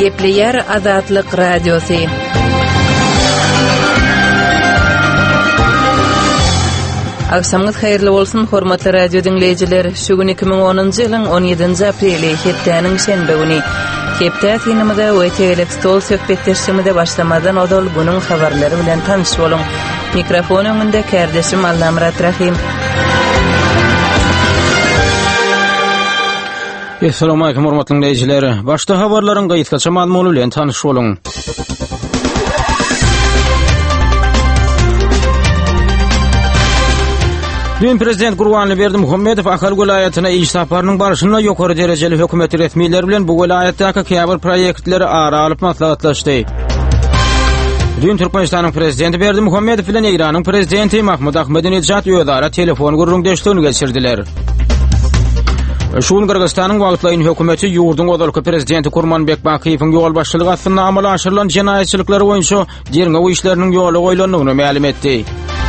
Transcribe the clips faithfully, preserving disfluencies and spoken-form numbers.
Gepleyer Azatlyk Radiosu. Akşamınız hayırlı olsun, hormatly radio dinleyijiler. Şugün iki bin onuncu ýylyň on ýedinji apreli hepdeniň şenbe güni. Hepde sinimde öýtelik stol söhbetleşmede başlamadan odal bunyň habarlary bilen tanyş boluň. Mikrofon öňünde kardeşim Allamrat Rahim. Assalamu alaykum hormatly dinleyijiler. Başda habarlaryň gaýtgaça mazmuny bilen tanyş boluň. Dün Prezident Gurbanly Berdimuhammedow Ahal welaýatyna iş saparynyň barşyna ýokary derejeli hökümet resmiýetleri bilen bu welaýatdaky käbir proýektleri ara alyp maslahatlaşdy. Dün Türkmenistanyň prezidenti Berdimuhammedow bilen Iranyň prezidenti Mahmud Ahmadinejad özara telefon gurrundeşligini geçirdiler. Şuň Kyrgyzstanyň wagtlaýyn hökümeti ýurduň godalky prezidenti Kurmanbek Bakiýewiň ýol başçylygy astyna amala aşyrylan jenaýetçilikler boýunça derňe işleriniň ýoly goýulandygyny ma'lum etdi.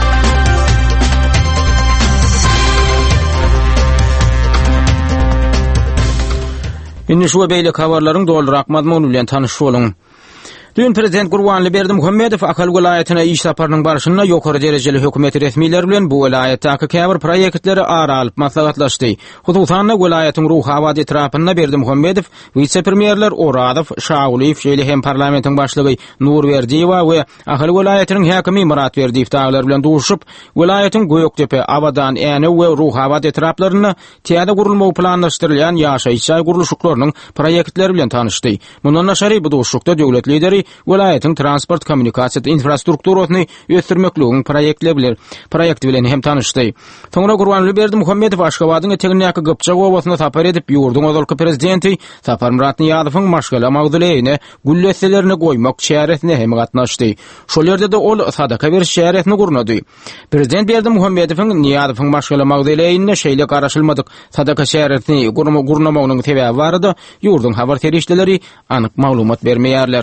Indi şu beýle habarlaryň doldurak mazmuny bilen tanyş boluň. Dün Prezident Gurbanly Berdimuhammedow Ahal welaýatyna iş saparynyň barşyna ýokary derejeli hökümet resmiýetleri bilen bu welaýatdaky käbir proýektleri ara alyp maslahatlaşdy. Hususan welaýatyň ruh abad etrapynda Berdimuhammedow, vice-premierler Oradow, Şaguliýew şeýle hem parlamentiň başlygy Nurberdiýewa we Ahal welaýatynyň häkimi Murat Berdiýew daglar bilen duşup, welaýatyň Göýektepe, Abadan, Äne we ruh abad etraplaryny täze gurulmagy planlaşdyrylýan ýaşaýyş guruluşyklarynyň proýektleri bilen tanyşdy. Mundan naşary bu duşukda döwlet lideri welaýatyň transport kommunikasiýa infrastrukturasyny ösdürmekligiň proýektleri bilen proýekti bilen hem tanyşdy. Soňra Gurbanly Berdimuhammedow Aşgabatyň eteginäki Gypçak obasyna tapar edip ýurdun godalky prezidenti Sapar Murat Niýazowyň maşgala magdulyny gülleselerini goýmak şäheretine hem gatnaşdy. Şol ýerde de ol sadaka beriş şäheretini gurnady. Prezident Berdimuhammedowyň Niýazowyň maşgala magdulyny şeýle garaşylmadyk sadaka şäheretini gurnamagynyň sebäbi bardy. Ýurdun habar terişleri anyk maglumat bermeýärler.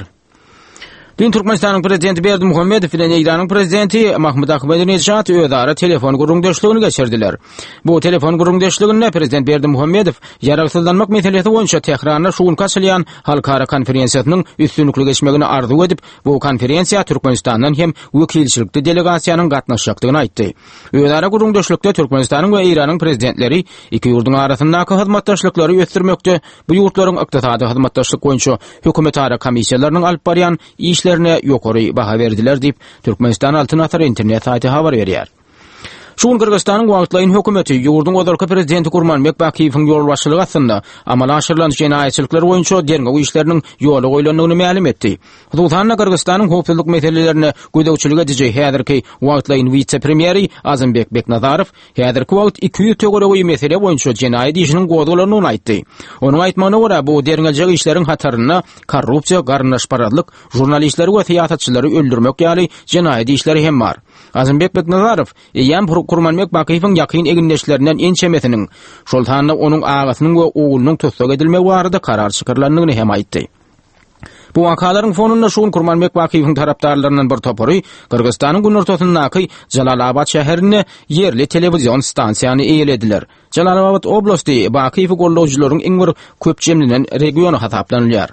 Dün Türkmenistanyň prezidenti Berdimuhammedow bilen Iranyň prezidenti Mahmud Ahmadinejad özara telefon gurrundeşligini geçirdiler. Bu telefon gurrundeşliginde prezident Berdimuhammedow ýaragsızlanmak meselesi boýunça Tehranda şuň kaçylýan halkara konferensiýasynyň üstünlükli geçmegini arzu edip, bu konferensiýa Türkmenistandan hem wekilçilikli delegasiýanyň gatnaşjakdygyny aýtdy. Özara gurrundeşlikde Türkmenistanyň we Iranyň prezidentleri iki ýurduň arasyndaky hyzmatdaşlyklary ösdürmekde, bu ýurtlaryň ykdysady hyzmatdaşlyk boýunça hökümet ara komissiýalarynyň alyp barýan iş lerine ýokary baha berdiler diýip Türkmenistan Altyn Atar internet saýty habar berýär. Şuň Kyrgyzstanyň wagtlaýyn hökümeti ýurduň godalky prezidenti Kurmanbek Bakiýewiň ýol başçylygy astyna amala aşyrylan jenaýetçilikler boýunça derňe işleriniň ýoly goýulandygyny ma'lum etdi. Hususan Kyrgyzstanyň howpsuzlyk meselelerini gödäwçilik edýäji häzirki wagtlaýyn vice-premieri Azambek Beknazarow häzirki wagt iki ýüz tögere mesele boýunça jenaýet işiniň godalanyny aýtdy. Onuň aýtmagyna görä bu derňeljek işleriň hataryna korrupsiýa, garnaşparazlyk, jurnalistleri we syýasatçylary öldürmek ýaly jenaýet işleri hem bar. Azambek Beknazarow ýa Kurmanbek Bakiýewiň ýakyn egindeşlerinden ençemesiniň şol tanda onuň agasynyň we oglunyň tutsak edilmegi barada karar çykarlandygyny hem aýtdy. Bu wakalaryň fonunda şuň Kurmanbek Bakiýewiň tarapdarlarynyň bir topary Kyrgyzstanyň gün ortasyndaky Jalalabad şäherine yerli telewizion stansiýany eýlediler. Jalalabad oblasty Bakiýewi gollawjylaryň iň bir köp jemlenen regiony hasaplanýar.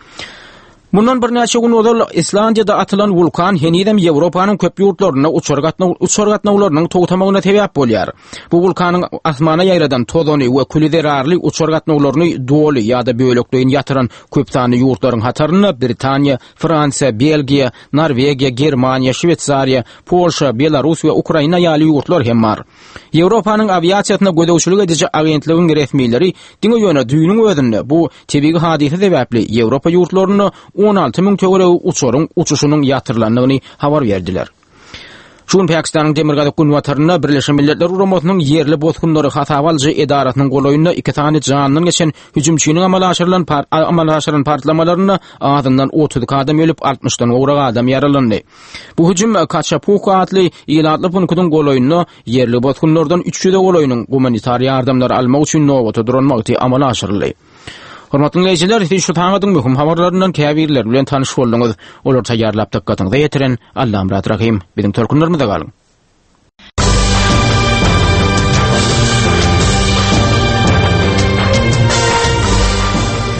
Bundan bir näçe gün odal Islandiýada atylan vulkan henidem Ýewropanyň köp ýurtlaryna uçargatna uçargatnawlarynyň togtamagyna sebäp bolýar. Bu vulkanyň asmana ýaýradan tozony we küliderarly uçargatnawlaryny doly ýa-da böлекleýin ýatyran köp sany ýurtlaryň hataryna Britaniýa, Fransiýa, Belgiýa, Norwegiýa, Germaniýa, Şwetsariýa, Polşa, Belarus we Ukraina ýaly ýurtlar hem bar. Ýewropanyň aviasiýasyna gödäwçilik edýäji agentliginiň resmiýetleri diňe ýöne düýüniň özünde bu tebigi hadise sebäpli Ýewropa ýurtlaryny on alty ming tögere uçoruň uçuşunyň ýatyrlandygyny habar berdiler. Şuň Pakistanyň Demirgazyk gün wataryna Birleşen Milletler Guramasynyň yerli bozgunlary hasabaljy edarasynyň golaýyna iki tane janyň geçen hüjümçiniň amala aşyrylan amala aşyrylan partlamalaryny adyndan otuz adam ölüp altmışdan gowrak adam ýaralandy. Bu hüjüm Kaçapuk adly ýylatly punktdyň golaýyna yerli bozgunlardan üç ýüze golaýynyň humanitar ýardamlary almak üçin nowata duranmakdy amala aşyryldy. Hormatly dinleyijiler, şu taňadyň möhüm habarlaryndan käbirler bilen tanyş boldyňyz. Olar taýýarlap dikkatiňizi ýetiren Allamrat Rahim. Biziň törkünlerimize galyň.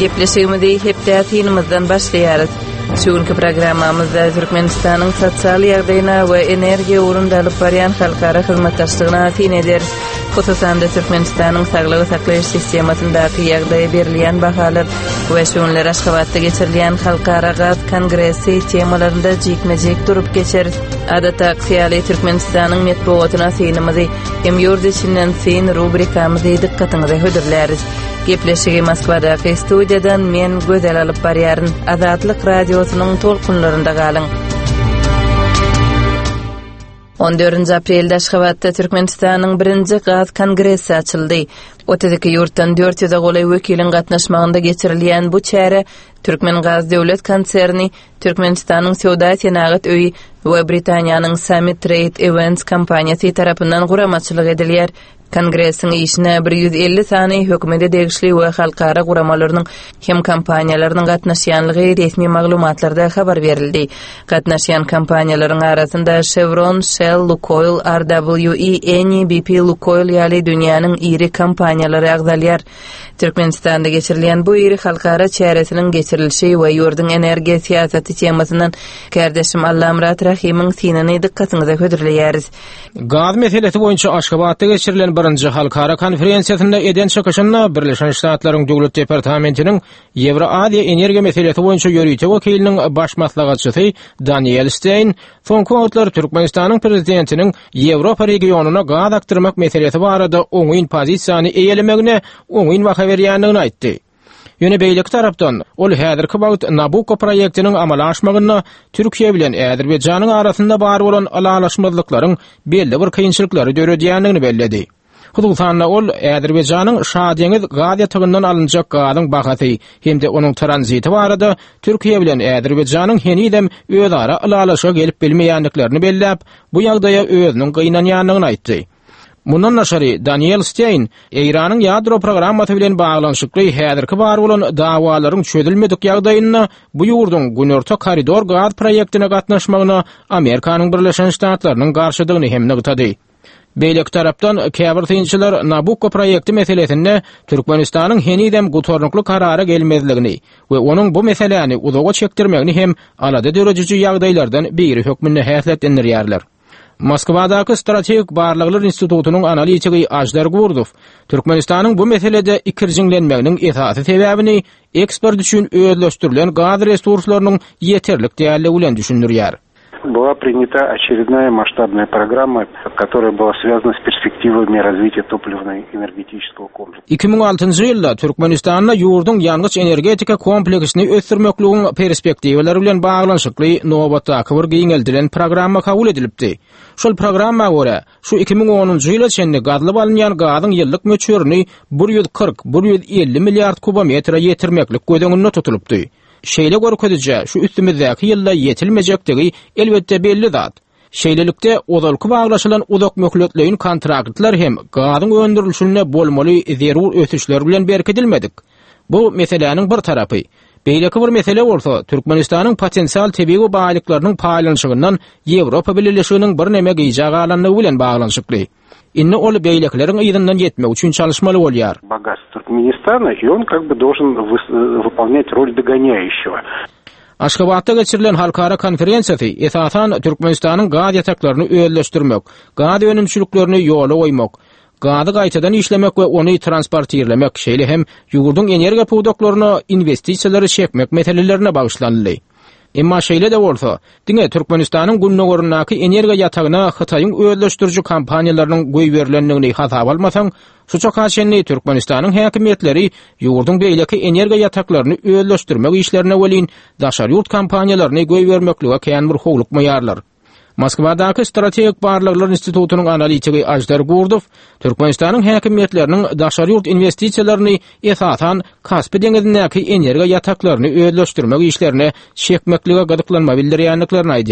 Gepleşigimizi hepde tinimizden başlaýarys. Şuňky programmamyzda Türkmenistanyň sosial ýagdaýyna we energiýa urunda alyp barýan halkara hyzmatdaşlygyna tin ederiz. Hususan da Türkmenistanyň saglygy saklaýyş sistemasyndaky ýagdaýy berilýän bahalar we şoňlar Aşgabatda geçirilýän halkara gaz kongresi temalarynda jekmejek durup geçeriz. Adata aksiýaly Türkmenistanyň medeniýetyna synymyzy hem ýurt içinden syn rubrikamyzy dikkatiňize hödürläris. Gepleşigi Moskvadaky studiýadan men gözel alyp barýaryn. Azatlyk radiosynyň tolkunlarynda galyň. on dördünji aprelde Aşgabatda Türkmenistanyň birinji gaz kongresi açyldy. Otuziki ýurtdan dört ýüze golay wekilin gatnaşmagynda geçirilýän bu çäre Türkmen Gaz Döwlet Konserni, Türkmenistanyň Sowda Senagat öýi we Britaniýanyň Summit Trade Events kompaniýasy tarapyndan guramaçylyk edilýär. Kongresiň işine bir yüz elli sany hökümete degişli we halkara guramalarynyň hem kompaniýalarynyň gatnaşýanlygy resmi maglumatlarda habar berildi. Gatnaşýan kompaniýalaryň arasynda Chevron, Shell, Lukoil, R W E, Eni, B P, Lukoil ýaly dünýäniň iri kompaniýalary agzalýar. Türkmenistanda geçirilýän bu iri halkara çäresiniň geçirilişi we ýurdun energiýa siýasaty temasynyň kardeşim Allamrat Rahimiň synany dikkatiňize hödürleýäris. Gaz meselesi boýunça Aşgabatda geçirilen birinji halkara konferensiýasynda eden çykyşynda Birleşen Ştatlaryň Döwlet Departamentiniň Ýewroasiýa energiýa meselesi boýunça ýörüýte wekiliniň baş maslahatçysy Daniel Stein, soňky wagtlar Türkmenistanyň prezidentiniň Ýewropa regionuna gaz aktyrmak meselesi barada oňyn pozisiýany eýelemegine oňyn waka berýändigini aýtdy. Ýöne beýleki tarapdan ol häzirki wagt Nabucco proýektiniň amala aşmagyna Türkiýe bilen Äzerbeýjanyň arasynda bar bolan alalaşmazlyklaryň belli bir kynçylyklary döredýändigini belledi. Hususan ol Äzerbeýjanyň Şadeňiz gaz ýatagyndan alınjak gazyň bahasy hemde onuň tranziti barada Türkiýe bilen Äzerbeýjanyň henidem özara alalaşa gelip bilmeýänliklerini belläp, bu ýagdaýa özüniň gynanýanlygyny aýtdy. Mundan naşary Daniel Stein, Eýranyň ýadro programmasy bilen baglanşykly häzirki bar bolan dawalaryň çözülmedik ýagdaýyna bu ýurdun Günorta koridor gaz proýektine gatnaşmagyna Amerikanyň Birleşen Ştatlarynyň garşydygyny hem nygtady. Beýleki tarapdan käbir synçylar Nabucco proýekti meselesinde Türkmenistanyň henidem gutornukly karara gelmezligini we onuň bu meseleni uzaga çekdirmegini hem alada dörejici ýagdaýlardan biri hökmünde häsletlendirýärler. Moskvadaky Strategik Barlyklar Institutunyň analitigi Ajdar Gurdov Türkmenistanyň bu meselede ikirjiňlenmeginiň esasy sebäbini ekspert üçin özleşdirilen gaz resurslarynyň ýeterlik däli bilen düşündirýär. Была принята очередная масштабная программа, которая была связана с перспективами развития топливно-энергетического комплекса. iki ming altynjy ýylda Türkmenistanda ýurdun ýalňyç energetika kompleksini ösdürmekligiň perspektiwleri bilen baglanşykly nowatdaky bir giňeldilen programma kabul edilipdi. Şol programma görä, şu iki ming onunjy ýyla çenli gazlyp alynýan gazyň ýyllyk möçürini bir yüz kırk - bir yüz elli milliard kubometra ýetirmeklik gödeňinde tutulupdy. Şeýle görkezije şu üstümizdäki ýylda ýetilmejekdigi elbetde belli zat. Şeýlelikde ozalky baglaşylan uzak möhletleýin kontraktlar hem gazyň öndürilişine bolmaly zerur ösüşler bilen berkidilmedik. Bu meseleniň bir tarapy. Beýleki bir mesele bolsa, Türkmenistanyň potensial tebii baýlyklarynyň paýlanşygyndan Ýewropa Birleşiginiň bir neme gyýjak alanlygy bilen baglanşykly. Inne ol beýlekleriň ýygynyň ýetmek üçin çalışmaly bolýar. Богатство Туркменистана, и он как бы должен выполнять роль догоняющего. Aşgabatda geçirilen halkara konferensiýasy esasan Türkmenistanyň gaz ýataklaryny öýleşdirmek, gaz önümçülüklerini ýola goýmak, gazy gaýtadan işlemek we ony transportirlemek şeýle hem ýurdun energiýa powdaklaryna investisiýalary çekmek meselelerine bagışlanly. Emma şeýle de bolsa, diňe Türkmenistanyň günnägörnäki energiýa ýatagyna Hytaýyň öýleşdiriji kompaniýalarynyň goý berilendigini hasap almasaň, şu çakaşenli Türkmenistanyň häkimetleri ýurdun beýleki energiýa ýataklaryny öýleşdirmek işlerine welin daşary ýurt kompaniýalaryny goý bermeklige kän bir howluk moýarlar. Moskvadaky Strategik Barlyklar Institutunyň analitigi Ajdar Gurdov Türkmenistanyň häkimetleriniň daşary ýurt investisiýalaryny esasan Kaspy deňizindäki energiýa ýataklaryny öýleşdirmek işlerine çekmeklige gadyklanma bildirýänliklaryny aýdýar.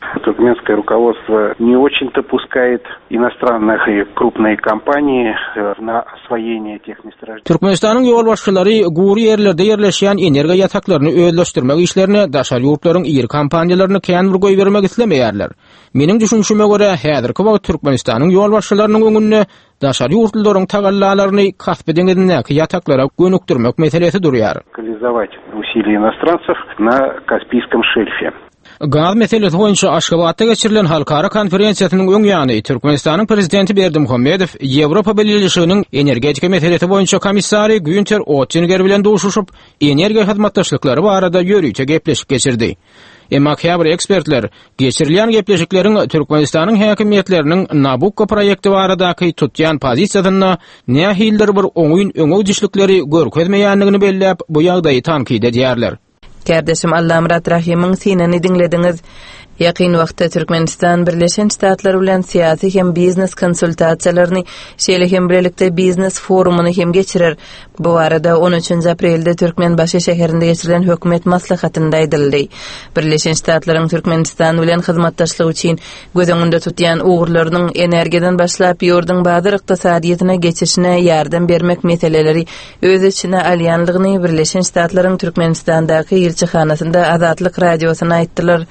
Туркменское руководство не очень-то пускает иностранных и крупные компании на освоение тех месторождений. Türkmenistanyň ýol başçylary gury ýerlerde ýerleşýän energiýa ýataklaryny özleşdirmek işlerine daşary ýurtlaryň ýer kompaniýalaryny kän bir goý bermek islemeýärler. Meniň düşünşime görä häzirki wagt Türkmenistanyň ýol başçylarynyň öňünde daşary ýurtlaryň tagallalaryny kasp edilýän ýataklara gönükdirmek meselesi durýar. Реализовать усилия иностранцев на Каспийском шельфе. Gaz meselesi boýunça Aşgabatda geçirilen halkara konferensiýasynyň öň ýany Türkmenistanyň prezidenti Berdimuhammedow Ýewropa Birleşiginiň energetika meselesi boýunça komissary Günther Oettinger bilen duşuşyp energiýa hyzmatdaşlyklary barada ýörüýçe gepleşip geçirdi. Emma käbir ekspertler geçirilen gepleşikleriň Türkmenistanyň häkimetleriniň Nabucco proýekti baradaky tutýan pozisiýasyna nähildir bir oňuň öňe dişlikleri görkezmeýänligini belläp bu ýagdaýy tankid edýärler. Kardeşim Allamrat Rahim'in sineni dinlediniz. Yakın vaqtda Türkmenistan Birleşen Ştatlar bilen siyasi hem biznes konsultasiýalaryny, şeýle hem birlikde biznes forumuny hem geçirer. Bu arada on üçinji aprelde Türkmenbaşy şäherinde geçirilen hökümet maslahatynda aýdyldy. Birleşen Ştatlaryň Türkmenistan bilen hyzmatdaşlygy üçin göz öňünde tutýan ugurlarynyň energiýadan başlap ýurdun bazar ykdysadyýatyna geçişine ýardam bermek meseleleri öz içine alýanlygyny Birleşen Ştatlaryň Türkmenistandaky elçixanasynda Azatlyk radiosyna aýtdylar.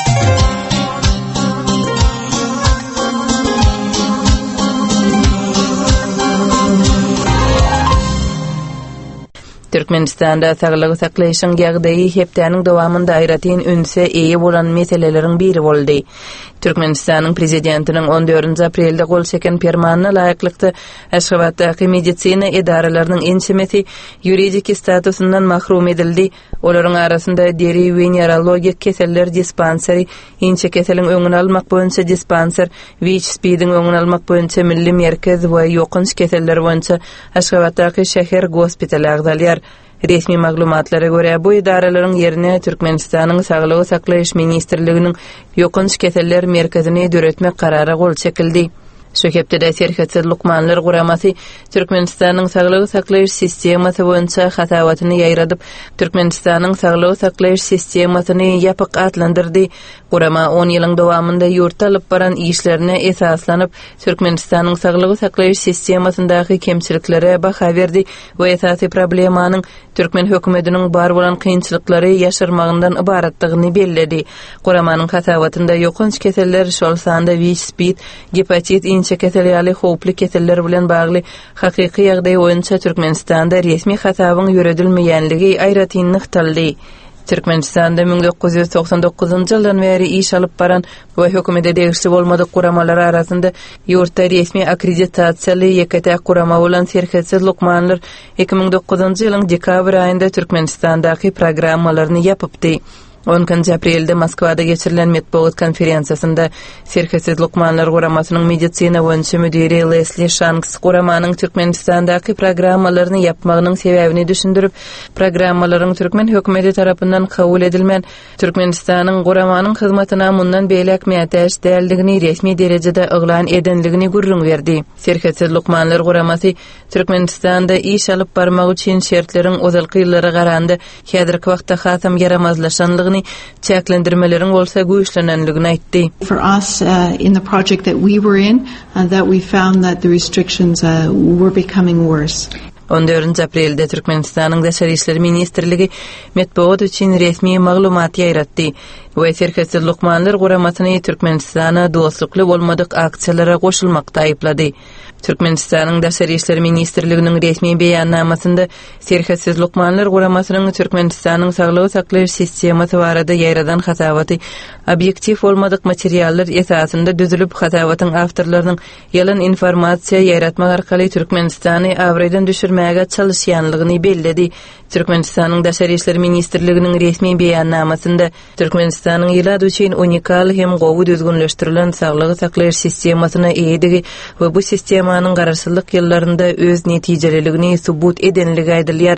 Türkmenistanda saglygy saklaýyşyň ýagdaýy hepdeniň dowamında aýratyn ünse eýe bolan meseleleriň biri boldy. Türkmenistanyň prezidentiniň on dördünji aprelde gol çeken permanna laýyklykda Aşgabatdaky medisina edaralarynyň ençemeti ýuridik statusundan mahrum edildi. Olaryň arasynda deri we neurologik keseller dispanseri, inçe keseliň öňüni almak boýunça dispanser, W H P-diň öňüni almak boýunça milli merkez we ýokynç keseller boýunça Aşgabatdaky şäher gospitali agdalýar. Resmi maglumatlara görä bu idaralaryň ýerine Türkmenistanyň Saglygy saklaýyş ministrliginiň ýokynç keseller merkezini döretmek karara gol çekildi. Şu hepde serhetçi Lukmanlar guramasy Türkmenistanyň saglygy saklaýyş sistemasy boýunça hatawatyny ýaýradyp, Türkmenistanyň saglygy saklaýyş sistemasyny ýapyk atlandyrdy. Gurama on ýylyň dowamında ýurtda alyp baran işlerine esaslanyp, Türkmenistanyň saglygy saklaýyş sistemasyndaky kemçiliklere baha berdi we esasy problemanyň Türkmen hökümetiniň bar bolan kynçylyklary ýaşyrmagyndan ibaratlygyny belledi. Guramanyň hatawatynda ýokynç keseller şol sanda W H P, hepatit, inçe keselleri hoply keseller bilen bagly hakyky ýagdaý boýunça Türkmenistanda resmi hatawyň ýöredilmeýänligi aýratyny ykdaldy. Türkmenistanda bin dokuz yüz toksan dokuzunji ýyldan beri iş alyp baran we hökümete degişli bolmadyk guramalar arasynda ýurtda resmi akkreditasiýaly ýekete gurama bolan serhetçi Lukmanlar iki bin dokuzunji ýylyň dekabr aýynda Türkmenistandaky programmalaryny ýapypdy. on üçinji aprelde Moskwada geçirilen metbuat konferensiýasynda serhetçi Lukmanlar guramasynyň medisina boýunça müdiri Leslie Shanks guramanyň Türkmenistandaky programmalaryny ýapmagynyň sebäbini düşündirip, programmalaryň Türkmen hökümeti tarapyndan kabul edilmän Türkmenistanyň guramanyň hyzmatyna mundan beýlek mätäş däldigini resmi derejede yglan edenligini gurrun berdi. Serhetçi Lukmanlar guramasy Türkmenistanda iş alyp barmak üçin şertleriň ozalky ýyllary garandy, häzirki wagtda hasam yaramazlaşanlygyny çäklendirmeleriň bolsa güýçlenenligini aýtdy. For us uh, in the project that we were in, uh, that we found that the restrictions uh, were becoming worse. on dördünji aprelde Türkmenistanyň Daşary işleri ministrligi metbuat üçin resmi maglumat ýaýratdy. Bu serhetçi Lukmanlar guramasyny Türkmenistana dostlukly bolmadyk aksiýalara goşulmakda aýyplady. Türkmenistanyň Daşary işleri ministrliginiň resmi beýannamasynda serhetçi Lukmanlar guramasynyň Türkmenistanyň saglygy saklaýyş sistemasy barada ýaýradan hatawaty obyektiv bolmadyk materiallar esasynda düzülüp hatawatyň awtorlarynyň ýalan informasiýa ýaýratmak arkaly Türkmenistany awradan düşürmäge çalışýanlygyny belledi. Türkmenistanyň Daşary işleri ministrliginiň resmi beýannamasynda Türkmenistanyň ýyllar üçin unikal hem gowy düzgünleşdirilen saglygy saklaýyş sistemasyna eýdigi we bu sistemanyň garaşsyzlyk ýyllarynda öz netijelerligini subut edenligi aýdylýar.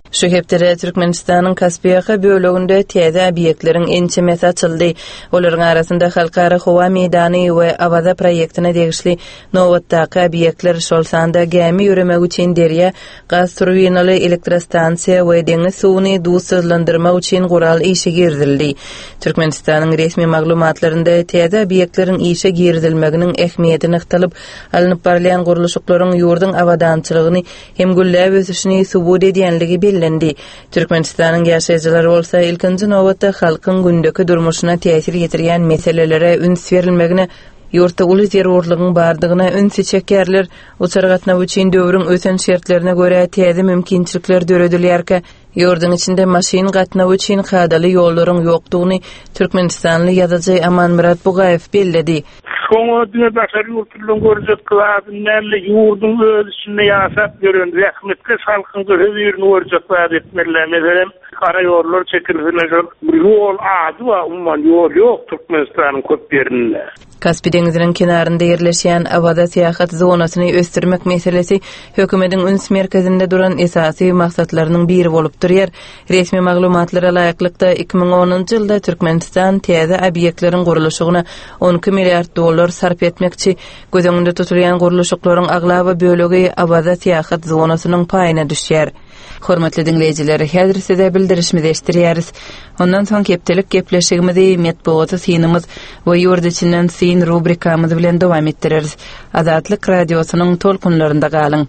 Şu heptere Türkmenistan'ın Kaspiýa bölегinde täze obýektlerin ençemesi açyldy. Olaryň arasynda Halkara Howa meýdany we Awada proýektine degişli nowatdaky obýektler şol sanda gämi ýöremek üçin derýa, gaz turbinaly elektrostansiýa we deňiz suwuny dusuzlandyrmak üçin gural işe girdildi. Türkmenistan'ın resmi maglumatlarynda täze obýektlerin işe girdilmeginiň ähmiýetini ykdylyp alınıp barlayan guruluşyklaryň ýurdun awadançylygyny hem güllläp ösüşini subut edýänligi bellendi. Türkmenistan'ın ýaşaýjylary bolsa ilkinji nowatda halkyň gündäki durmuşyna täsir ýetirýän meselelere üns berilmegine, ýurtda uly zerurlygyň bardygyna üns çekerler, uçargatnaw üçin döwrüň ösen şertlerine göre täze mümkinçilikler döredilýärkä, ýurdun içinde maşyn gatnaw üçin hadaly ýollaryň ýokdugyny Türkmenistanly ýazyjy Amanmurat Bugaýew belledi. Koňa düne başary ýurtlaryň görjek kılabyny ýurdun öz içinde ýaşap görən rehmetli halkyň görebirini görjek etmerler. Meselem kara ýollar çekilýär. Bir ýol ady we umman ýol ýok Türkmenistanyň köp ýerinde. Kaspy deňiziniň kenarynda ýerleşýän awada seýahat zonasyny ösdürmek meselesi hökümetiň üns merkezinde duran esasy maksatlarynyň biri bolup durýar. Resmi maglumatlara laýyklykda iki ming onunçy ýylda Türkmenistan täze obýektleriň guruluşyna on iki milliard dollar sarp etmekçi, gözüňde tutulýan guruluşyklaryň aglaby bölegi awada seýahat zonasynyň paýyna düşýär. Hormatly dinleyijiler, häzir size bildirişimizi eşdirýäris. Ondan soň keptelik gepleşigimizi metbuaty synymyz we ýurt içinden syn rubrikamyz bilen dowam etdireriz. Azatlyk radiosynyň tolkunlarynda galyň.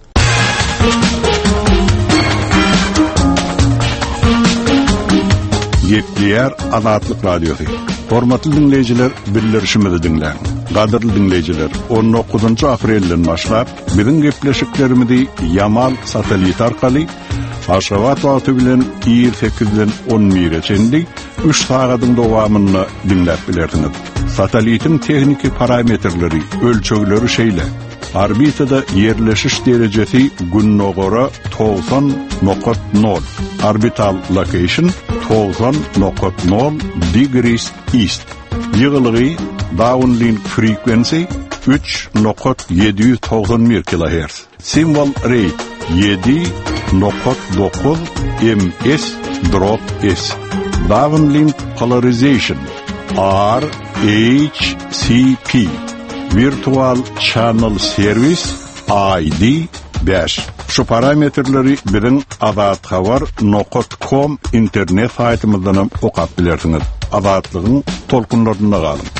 Gepleýär Azatlyk radiosu. Hormatly dinleyijiler, bildirişimizi dinleň. Gadyrly dinleyijiler, on dokuzunçy aprelden başlap biziň gepleşiklerimizi Yamal satelit arkaly Aşgabat wagty bilen ýyl sekizden on birçendi üç sagatyň dowamyny dinläp bilerdiňiz. Satelitin tehnikik parametrleri, ölçegleri şeýle. Orbitada ýerleşiş derejesi günnä gora doksan nokta nol. Orbital location doksan nokta nol degrees east. Ýygylygy downlink frequency üç nokta yedi yüz doksan bir kilohertz. Symbol rate yedi nokta dokuz ms drop s. Downlink polarization R H C P. Virtual Channel Service I D beş. Şu parametrleri birin azatxabar nokta com internet saytymyzdan okap bilersiňiz. Azatlygyň tolkunlarynda galyň.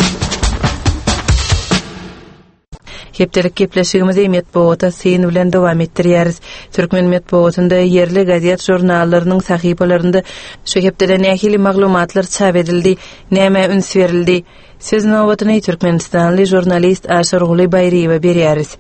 Heptelik gepleşigimizi metbuata syn bilen dowam etdirýäris. Türkmen metbuatynda yerli gazet jurnallarynyň sahypalarynda şu hepdere nähili maglumatlar çap edildi, näme üns berildi. Siz nowatyny Türkmenistanly jurnalist Aşar Guly Bayriýewe berýäris.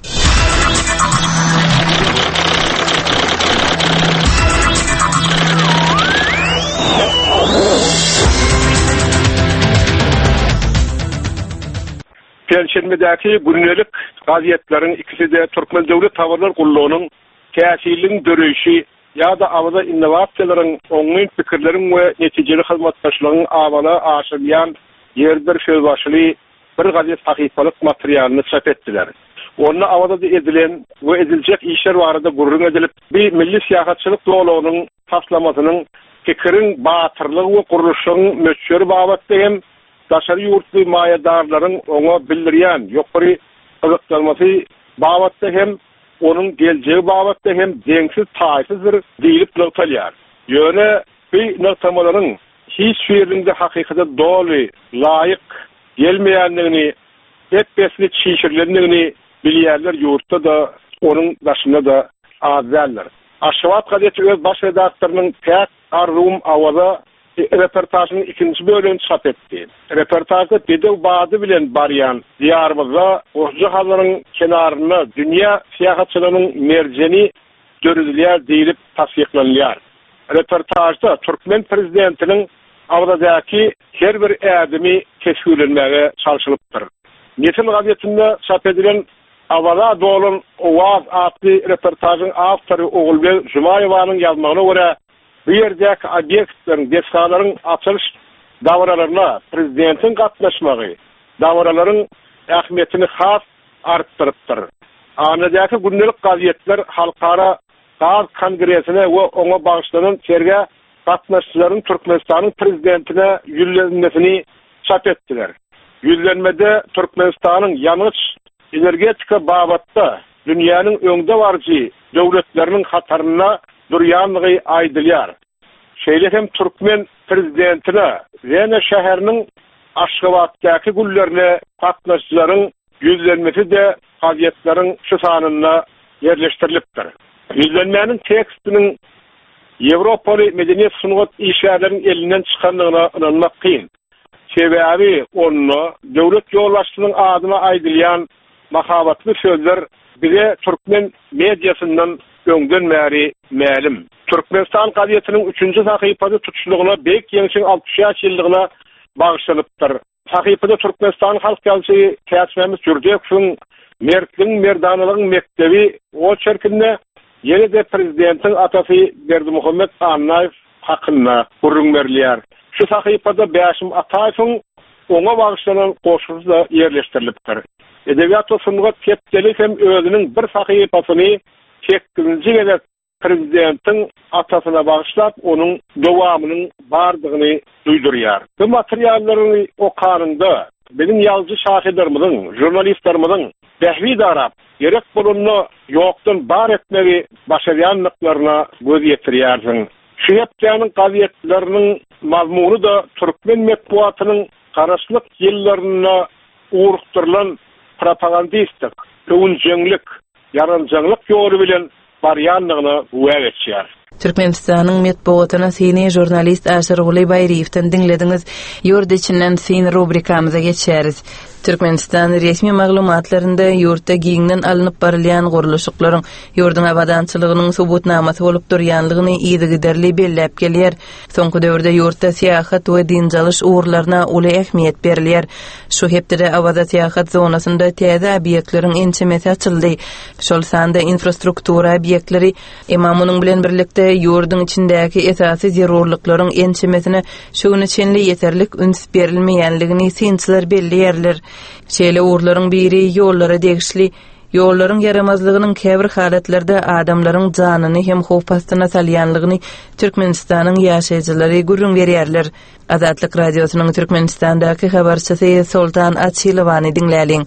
Perşemedäki günnelik gazetlerin ikisi de Türkmen Döwlet Tawarlar Gullugynyň täsirliň döreşi ýa-da awada innovasiýalaryň oňun pikirleriň we netijeli hyzmatdaşlygyň awala aşyrýan ýerdir şöwbaşly bir gazet sahypalyk materialyny çap etdiler. Onu awada edilen we ediljek işler barada gurrun edilip bir milli siýasatçylyk dowlagynyň taslamasynyň pikirin batyrlygy we guruluşynyň möçleri babatda hem daşary ýurtly maýadarlaryň oňa bildirýän ýokary ygykdalmasy babatda hem onuň geljegi babatda hem deňsiz taýsyzdyr diýilip noktalýar. Ýöne bu noktamalaryň hiç ýerinde hakykata doly, laýyk gelmeýändigini, hepsini çiğşirlendigini bilýärler ýurtda da, onuň daşynda da azallar. Aşgabat gazeti öz baş redaktorynyň Pek Arrum awada reportajynyň ikinji bölümini çap etdi. Reportajda Bedew bady bilen barýan diýarymyza Orja halaryň kenaryna dünýä siýasatçylarynyň merjeni döredilýär diýilip tasdiklanýar. Reportajda Türkmen prezidentiniň awdadaky her bir ädimi keşfedilmäge çalşylypdyr. Nesil gazetinde çap edilen awada dolan owaz atly reportajyň awtory Ogulbek Jumaýewanyň ýazmagyna görä bu ýerdäki obýektlerin, deskalaryň açylış dawralaryna prezidentin gatnaşmagy dawralaryň ähmiýetini has artdyrypdyr. Anadaky gündelik gazetler halkara Gaz Kongresine we oňa bagyşlanan serge gatnaşçylaryň Türkmenistanyň prezidentine ýüzlenmesini çap etdiler. Ýüzlenmede Türkmenistanyň ýanyç energetika babatda dünýäniň öňde barjy döwletleriniň hataryna durýanlygy aýdylýar. Şeýle hem Türkmen prezidentine Vena şäheriniň Aşgabatdaky gullerine gatnaşçylaryň ýüzlenmesi de gazetlerin şu sanyna yerleştirilipdir. Ýüzlenmäniň tekstiniň Ýewropaly medeniýet sunugat işgärleriň elinden çykanlygyna inanmak kyn. Sebäbi onu döwlet ýolbaşçynyň adyna aýdylýan mahabatly sözler bize Türkmen mediasyndan öňden bäri mälim. Türkmenistan gazetiniň üçünji sahypasy tutuşlygyna beýik ýeňişiň altmış ýyllygyna bagyşlanypdyr. Sahypada Türkmenistan halk ýazgysy Käçmämiz Jurdeýewiň Mertliň Merdanylygyň mektebi o çerkinde ýene de prezidentiň atasy Berdimuhammed Annaýew hakyna gurrun berilýär. Şu sahypada Bäşim Ataýewiň oňa bagyşlanan goşugy da ýerleşdirilipdir. Edebiýat sunugat tepkili hem özüniň bir sahypasyny sekkizinji gede prezidentiň atasyna bagyşlap onuň dowamynyň bardygyny duýdurýar. Bu materiallaryny okarynda bizim ýazgy şahydarymyň, jurnalistlerimiň behwi darap gerek bolunny ýokdan bar etmegi başarýanlyklaryna göz ýetirýärsiň. Şu ýetýäniň gazetleriniň mazmuny da Türkmen medeniýetynyň garaşlyk ýyllaryna urukdyrylan propagandistik, öwünjeňlik, yaranjaňlyk ýoly bilen barýanlygyny wäg etýär. Türkmenistanyň medeniýetyna seni jurnalist Aşer Guly Baýryewden dinlediňiz. Ýurt içinden seni rubrikamyza geçeriz. Türkmenistan resmi maglumatlarynda ýurtda giňden alınıp barylýan guruluşyklaryň ýurdun abadançylygynyň subutnamasy bolup durýanlygyny ýygyderli belläp gelýär. Soňky döwürde ýurtda syýahat we dinjalyş uğurlaryna uly ähmiýet berilýär. Şu hepde abada syýahat zonasynda täze obyektleriň ençemesi açyldy. Şol sanda infrastruktura obyektleri imamynyň bilen birlikde ýurdun içindäki esasy zerurlyklaryň ençemesine şuny çenli ýeterlik üns berilmeýänligini synçylar belliýärler. Şeýle uğurlaryň biri ýollara degişli, ýollaryň yaramazlygynyň käbir halatlerde adamlaryň janyny hem howpastyna salýanlygyny Türkmenistanyň ýaşaýjylary gurrun berýärler. Azatlyk radiosynyň Türkmenistandaky habarçysy Sultan Atçylowany dinläliň.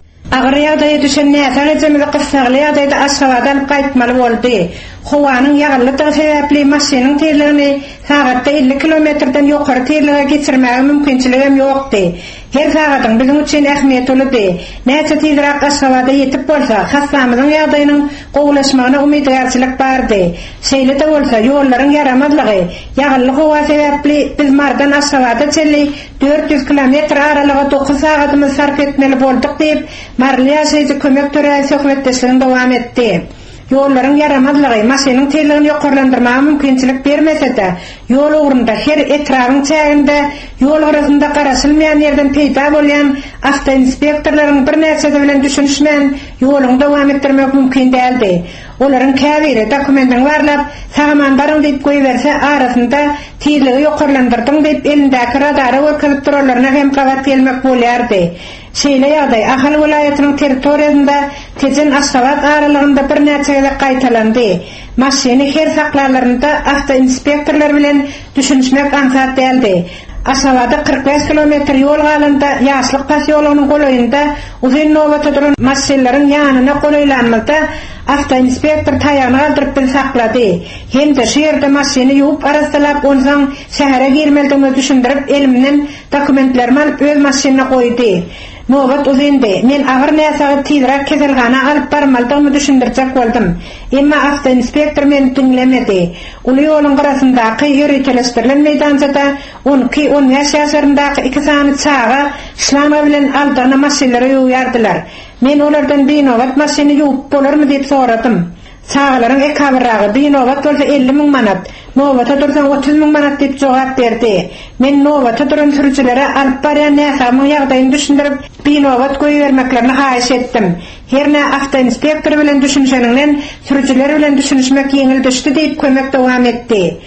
Agryada düşen näsene jemide qyssaglýada da aşgabadan gaýtmaly boldy. Howanyň ýagyrlygy sebäpli maşynyň terlerini sagatda elli kilometrden ýokary terlige geçirmäge mümkinçiligim ýokdy. Her sagatyň bizim üçin ähmiýetlidir. Näçe tezrak aşgabada ýetip bolsa, hassamyzyň ýagdaýynyň gowlaşmagyna umydýarçylyk bardy. Şeýle-de bolsa ýollaryň yaramazlygy, ýagyrlyk howa sebäpli biz mardan aşgabada çelli dört yüz kilometr aralyga dokuz sagatymyz sarf etmeli boldyk diýip Marliýaşy kömek töräsi hökümetdeşligini dowam etdi. Ýollaryň yaramazlygy maşynyň terligini ýokarlandyrmagy mümkinçilik bermese-de, ýol ugrunda her etrabyň çäginde ýol arasynda garaşylmaýan ýerden peýda bolýan avtoinspektorlaryň bir näçe bilen düşünüşmän ýoluny dowam etdirmek mümkin däldi. Olaryň käbiri dokumentini barlap, sagamandaryň diýip goýberse arasynda terligi ýokarlandyrdyň diýip elindäki radara ökülip duralaryna hem gabat gelmek bolýardy. Şeýle ýagdaý Ahal welaýatynyň territoriýasynda tejen Aşgabat aralygynda bir näçe gede gaýtalandy. Maşyny her saklarlarynda avtoinspektorlar bilen düşünüşmek ansat däldi. Aşgabada kırk beş kilometr ýol galanda ýaşlyk pas ýolunyň golaýynda uzun nowata duran maşynlaryň ýanyna golaýlanmada avtoinspektor taýany galdyryp bir saklady. Hem-de şu ýerde maşyny ýuwup arastalap onsoň şähere girmeldigini düşündirip elimden dokumentlerimi alyp öz maşynyna goýdy. Nobat uzundy. Men agyr näçe tezrak keselgana alyp barmaldygymy düşündirjek boldum. Emma avtoinspektor meni dinlemedi. Uly ýoluň garasyndaky ýöreteleşdirilen meýdanjada onky on beş ýaşlaryndaky iki sany çaga şlama bilen aldana maşynlary ýuwardylar. Men olardan bir nobat maşyny ýuwup bolarmy diýip soradym. Çağlaryň ekabiragy bir nobat bolsa elli ming manat, nowata dursan otuz ming manat diýip jogap berdi. Men nowata duran sürüjilere alyp barýan näsamy ýagdaýyny düşündirip bir nobat goýbermeklerini haýyş etdim. Herne avtoinspektor bilen düşünşeninden sürüjiler bilen düşünüşmek ýeňil düşdi diýip kömek dowam etdi.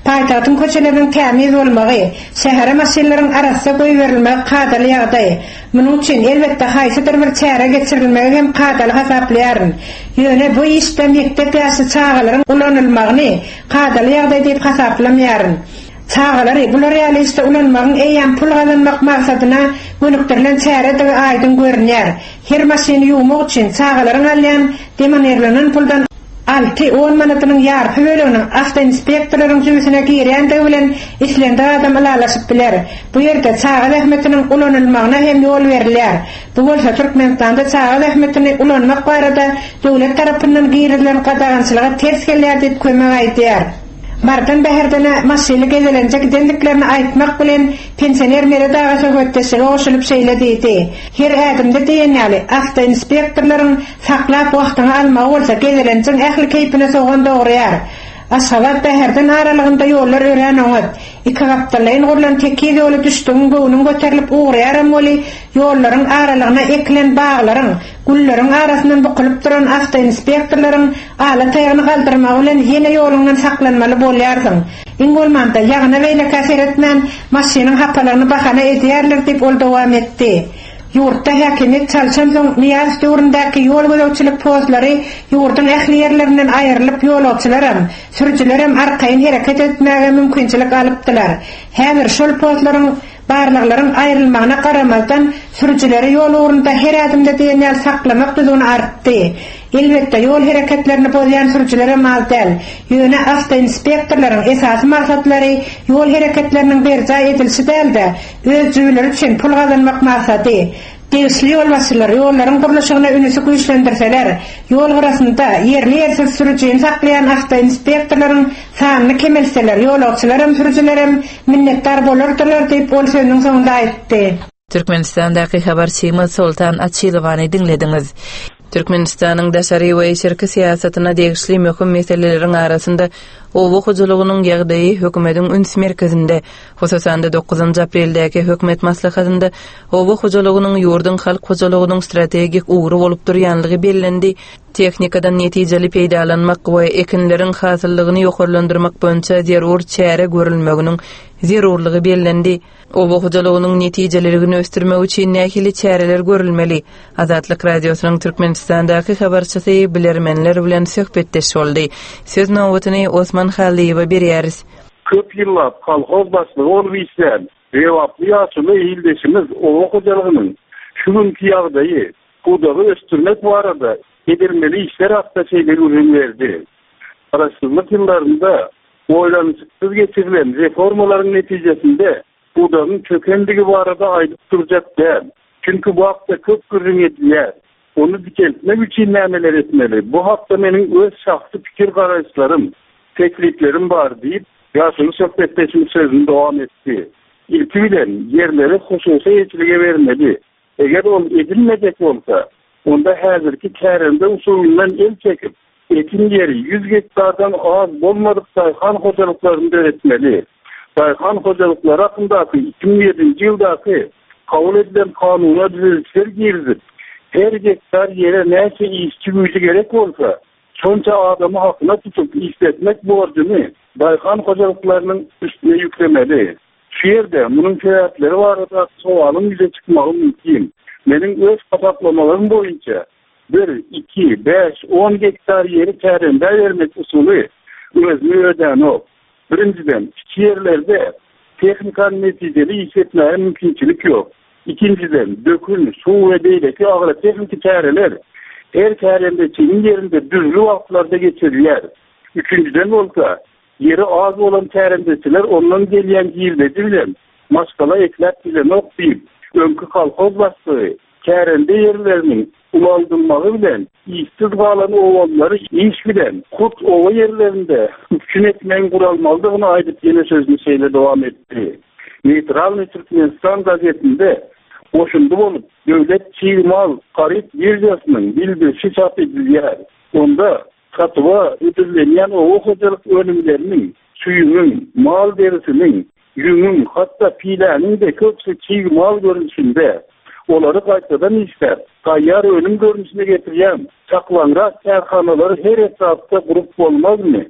Paytahtın köçelerinin tämiz bolmagy, şäher maşinlaryň arasynda goýberilmegi kadaly ýagdaý. Munuň üçin elbetde haýsydyr bir çäre geçirilmegi hem kadaly hasaplaryn. Ýöne bu işde mektep ýaşy çağalaryň ulanylmagyny kadaly ýagdaý diýip hasaplamýaryn. Çağalary bu realiste ulanmagyň eýen pul gazanmak maksadyna gönükdirilen çärede aýdyn görünýär. Her maşiny ýuwmak üçin çağalaryň alýan demanerlenen puldan altı on manatynyň ýarpy bölegini avto inspektorlaryň jüýsine girende bilen işlende adam alalaşyp biler. Bu ýerde çağal ähmetiniň ulanylmagyna hem ýol berilýär. Bu bolsa Türkmenistanda çağal ähmetini ulanmak barada döwlet tarapyndan girilen gadagançylyga ters gelýär diýip kömek aýdýar. Bardan bäherdene masyny gezelenjek dendiklerini aýtmak bilen pensioner mere daga söhbetdesi goşulyp şeýle diýdi. Her ädimde diýenýäli avto inspektorlaryň saklap wagtyny almagy bolsa gezelenjek ähli keýpine soňan dogryar. Aşgabat bäherden aralygynda ýollar ören oňat. Iki gapdalyň gurlan teki ýoly düşdüň göwnüň göterilip uğraýaram boli ýollaryň aralygyna eklen baglaryň, gullaryň arasyndan bukylyp duran avto inspektorlaryň ala taýyny galdyrmagy bilen ýene ýolundan saklanmaly bolýardyň. Ingolmanda ýagna beýle kasir etmän maşynyň hapalaryny bahana edýärler diýip ol dowam etdi. Yurtda häkimet çalşan soň Niýaz ýurundaky ýol gözegçilik postlary ýurdun ähli ýerlerinden aýrylyp ýolagçylarym, sürüjilerim arkaýyn hereket etmäge mümkinçilik alypdylar. Häzir şol postlaryň barlyklaryň aýrylmagyna garamazdan sürüjileri ýol urunda her adymda diýenýär saklamak düzüni artdy. Elbetde ýol hereketlerini bozýan sürüjilere mazdal. Ýöne avto inspektorlaryň esasy maksatlary ýol hereketleriniň berja edilşi däldi. Öz jüýleri üçin pul gazanmak maksady. Degişli ýol başçylary ýollaryň gurulşygyna ünüsi güýçlendirseler, ýol garasynda ýerli ýersiz sürüjini saklayan avto inspektorlaryň sanyny kemelseler, ýolagçylarym sürüjilerim minnetdar bolardylar diýip ol sözüniň soňunda aýtdy. Türkmenistandaky habarçymy Sultan Açylowany dinlediňiz. Türkmenistanyň daşary we şerki siýasatyna degişli möhüm meseleleriň arasynda owa hojulugynyň ýagdaýy hökümetiň üns merkezinde, hususan dokuzynjy apreldäki hökümet maslahatynda owa hojulugynyň ýurdun halk hojulugynyň strategik uğru bolup durýanlygy bellendi. Teknikadan netijeli peýdalanmak we ekinleriň hasyllygyny ýokarlandyrmak boýunça zerur çäre görülmeginiň zerurlygy bellendi. Owa hojulugynyň netijelerini ösdürmek üçin nähili çäreler görülmeli. Azatlyk radiosynyň Türkmenistandaky habarçysy bilermenler bilen söhbetdeş boldy. Söz nowbatyny Osman Haliýew berýäris. Köp ýyllap kolhoz başlygy bolup işlän rewaply ýaşyly ýyldaşymyz owa hojalygynyň şuňky ýagdaýy budagy ösdürmek barada edilmeli işler haqda şeýler ürün berdi. Araşdyrma ýyllarynda oýlanyşyksız geçirilen reformalaryň netijesinde budagyň çökendigi barada aýdyp durjak däl. Çünki bu haqda köp gürrüň edilýär. Onu dikeltmek üçin nämeler etmeli? Bu haqda meniň öz şahsy pikir garaşlarym, tekliflerim bar diýip ýaşyny söhbetdeşim sözüni dowam etdi. İlki bilen ýerleri hususy ýetlige bermeli. Eger ol edilmejek bolsa, onda häzirki kärende usulundan el çekip, ekin ýeri yüz hektardan az bolmadyk daýhan hojalyklaryny öğretmeli. Daýhan hojalyklary hakyndaky iki bin ýedinji ýyldaky kabul edilen kanuна düzeltişler girizip, her hektar ýere näçe işçi güýji gerek bolsa, şonça adamy hakyna tutup işletmek borcuny daýhan hojalyklarynyň üstüne ýüklemeli. Şu ýerde munyň täýatleri barada sowalym ýüze çykmagy mümkin. Meniň öz hasaplamalарym boýunça bir, iki, beş, on hektar ýeri kärende bermek usuly özüni ödenok. Birinciden, kiçik yerlerde teknikal netijeli işletmeye mümkinçilik yok. İkinciden, dökün, su ve beyleki ağır teknik kâreler her kärende çeyin yerinde düzlü vakitlarda geçirirler. Üçüncüden olsa, yeri az olan kärendesiler ondan gelen girdediler. Maskala eklep bilen okuyup, önkü kalkoz başlığı, kärende yerlerinin ulandırmalı bilen, işsiz kalan ovaları iş bilen, kut ova yerlerinde hüküm etmeyin kuralmalıdığını aydıp yine sözünü şeyle devam etti. Neutral Türkmenistan gazetinde boşundu olup, devlet çiğmal karip birjasının bildirişi çap edilýär. Onda satıva ödüllenýän ova hojalyk önümlerinin, suyunun, mal derisinin, yüngün, hatta pilänin de köpsi çiğmal görünüşünde olary gaýtadan işler, gaýar ölüm görünüşine getirýän saklanrak kärhanaları her etrafta gurup bolmazmy?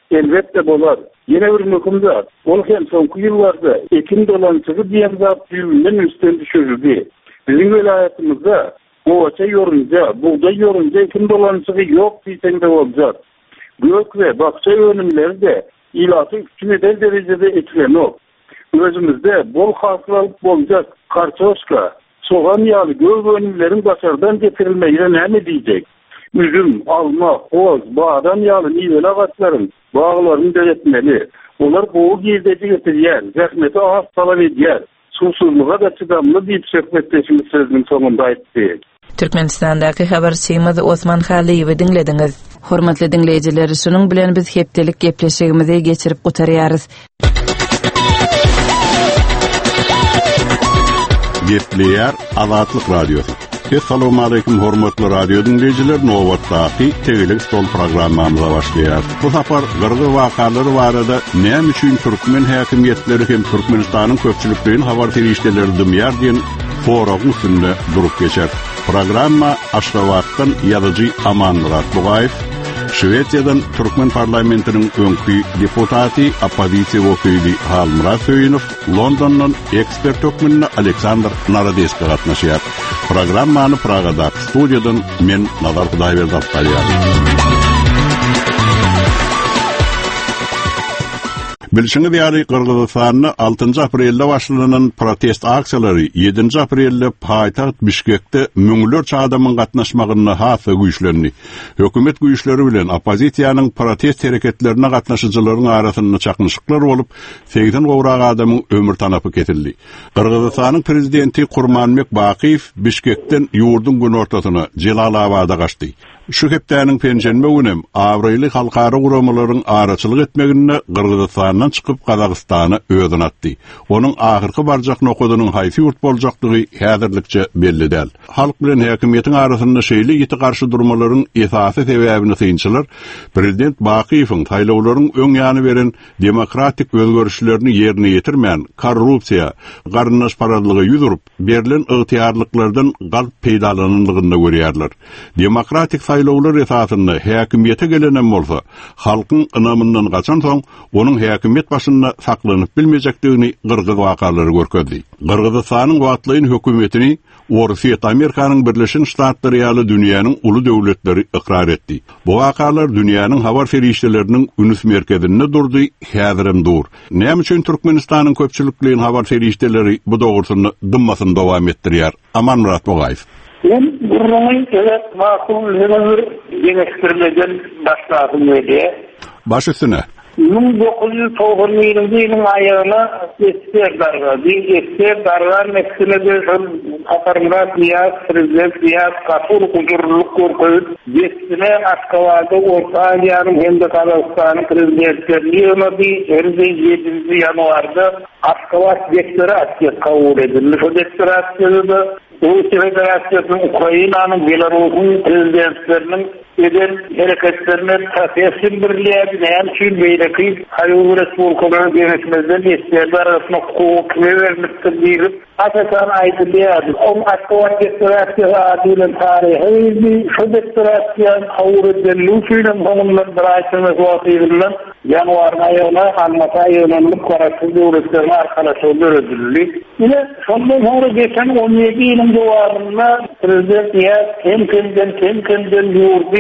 elbette bolar. Yine bir mümkünde, ol hem sonku yıllarda ekin dolançığı diyen zat büyüğünden üstten düşürüldü. Bizim vilayetimizde boğaça yorunca, buğday yorunca ekin dolançığı yok diysen de olacak. Gök ve bakça önümleri de ilatı hükümeden derecede etkilenir. Özümüzde bol hasılalık olacak kartoşka, soğan yağlı göv önümlerin başarıdan getirilmeyle ne mi diyecek? Üzüm, alma, koz, bağdan yağlı nivel ağaçların bağlarını deretmeli. Onlar boğu girdeci getiriyen, zahmeti ağız talep ediyen, susuzluğa da çıdamlı deyip söhbetleşimiz sözünün sonunda etti. Türkmenistan'daki habarçymyz Osman Haliýewi dinlediniz. Hormatly dinleýijiler, şunun bilen biz hepdelik gepleşigimizi geçirip gutarýarys. Gepleýär Azatlyk Radiosu. Assalamu alaykum hormatly radio dinleýijiler, nowatdaky Tegelik stol programmamyza başlaýar. Bu safar gyrgy wakalary barada näme üçin türkmen häkimetleri hem Türkmenistanyň köpçülikligini habar terişdeleri dümýär diýen forum üstünde durup geçer. Programma Aşgabatdan ýazyjy Aman Murat Bugaýew, Şwediýadan Türkmen parlamentiniň öňkü deputaty, opozisiýa wekili Halmurat Söýünow, Londondan ekspert ökmünde Aleksandr Narodeski gatnaşýar. Programmany Pragada studiýadan men Nazar Hudaýberdi alýar. Bilşiňiz ýaly Kırgızstanyň altynjy aprelde başlanan protest aksiýalary ýedinji aprelde paýtaht Bişkekde müňlerçe adamyň gatnaşmagyna hasa güýçlendi. Hökümet güýçleri bilen opozisiýanyň protest hereketlerine gatnaşyjylaryň arasynda çaknyşyklar bolup, seksen gowrak adamyň ömür tanapy ketildi. Kırgızstanyň prezidenti Kurmanbek Bakiýew Bişkekden ýurdun gün ortasyna Jelalabada gaçdy. Şu hepdäniň penjenme günem awraýly halkara guramalaryň araçylyk etmegine Kırgızstandan çykyp Kazakstana öýdün atdy. Onuň ahyrky barjak nokodunyň haýsy ýurt boljakdygy häzirlikçe belli däl. Halk bilen häkimetiň arasynda şeýle ýeti garşy durmalaryň esasy sebäbini synçylar prezident Bakiýewiň taýlawlaryň öň ýany beren demokratik özgörüşlerini ýerine ýetirmän korrupsiýa, garnaş paradlygy ýüzüp berilen ygtyýarlyklardan galp peýdalanandygyny görýärler. Demokratik saýlawlar esasynda häkimete gelenen bolsa, halkyň ynamyndan gaçan soň onuň häkimet başynda saklanyp bilmejekdigini Kırgız wakalary görkezdi. Kırgızstanyň wagtlaýyn hökümetini Orsiýet Amerikanyň Birleşen Ştatlary ýaly dünýäniň uly döwletleri ikrar etdi. Bu wakalar dünýäniň habar ferişdeleriniň ünüs merkezinde durdy, häzirim dur. Näme üçin Türkmenistanyň köpçülikliginiň habar ferişdeleri bu dogrusyny dymmasyny dowam etdirýär? Aman Murat Bugaýew. Ben burunun evet makul bir geniştirmeden başladım diye. Baş üstüne. bin dokuz yüz toğuz yılının ayağına esker darga. Bir esker dargar meselede Atarmırat Niyaz, Prezident Niyaz, Kafur huzurluluk korkuyup, Destine Aşkavada Orta Asya'nın hem de Kazakistan'ın prezidentlerliği ona bir yedinci Yanvar'da Aşkavat deklarasyon kabul edildi. O deklarasyonu Rusya Federasyonu'nun Ukrayna'nın, Belarus'un prezidentlerinin eden hareketlerine tasyasin birliğe binayan çünkü beyleki Hayulu Respublikaları yönetmezden isterdi arasında hukuk ve vermiştir deyip Atakan aydınlıyadı. Onun Aşkavat deklarasyonu adıyla tarihi şu deklarasyon kabul edildiği suyla onunla bırakılması vasıyla Yanvar'ın ayağına Almatı ayağınlık kararsı devletlerine arkadaşlar ödüllü. Yine sondan sonra geçen on yedi yılın duvarında Prezident Niyaz hem kendinden hem kendinden yurdu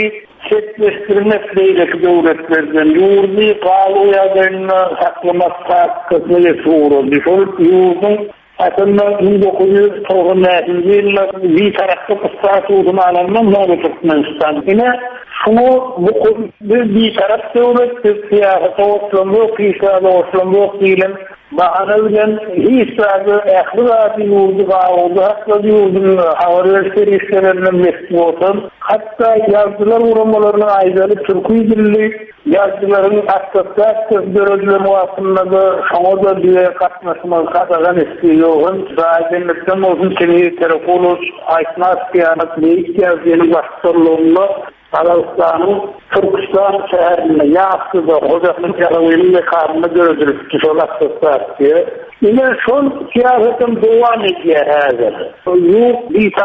setleştirmekleydeki devletlerden yurdu kalu yazarına saklamak katkısını geçiyordu. Şol yurdun aslında bin dokuz yüz doksan beşinci yıllar bir tarafta statüsünü alanından ne Türkmenistan. Yine şunu bu bir taraf devlet siyasete ortamda kıyısada ortamda değilim. Bahane bilen hiç sahibi ehliratı yurdu kavuldu. Hatta yurdun havarlar işlerinden mesul olsun. Hatta yazdılar uğramalarına aydalı Türküy dilli yazdıların astasya sözlerine muasında da şuna da diye katmasımız katagan istiyorun. Zahidenlikten olsun seni telefonuz Aysnas Kiyanat Beyik yazdığını başlarlarında Kazakstan'ın Türkistan şehrinde Yaksı'da Hoca'nın Yalaveli'yle karnını gördürüp kişolar sözler diye. Yine son siyasetin devam ediyor hazır. Yok bir taraf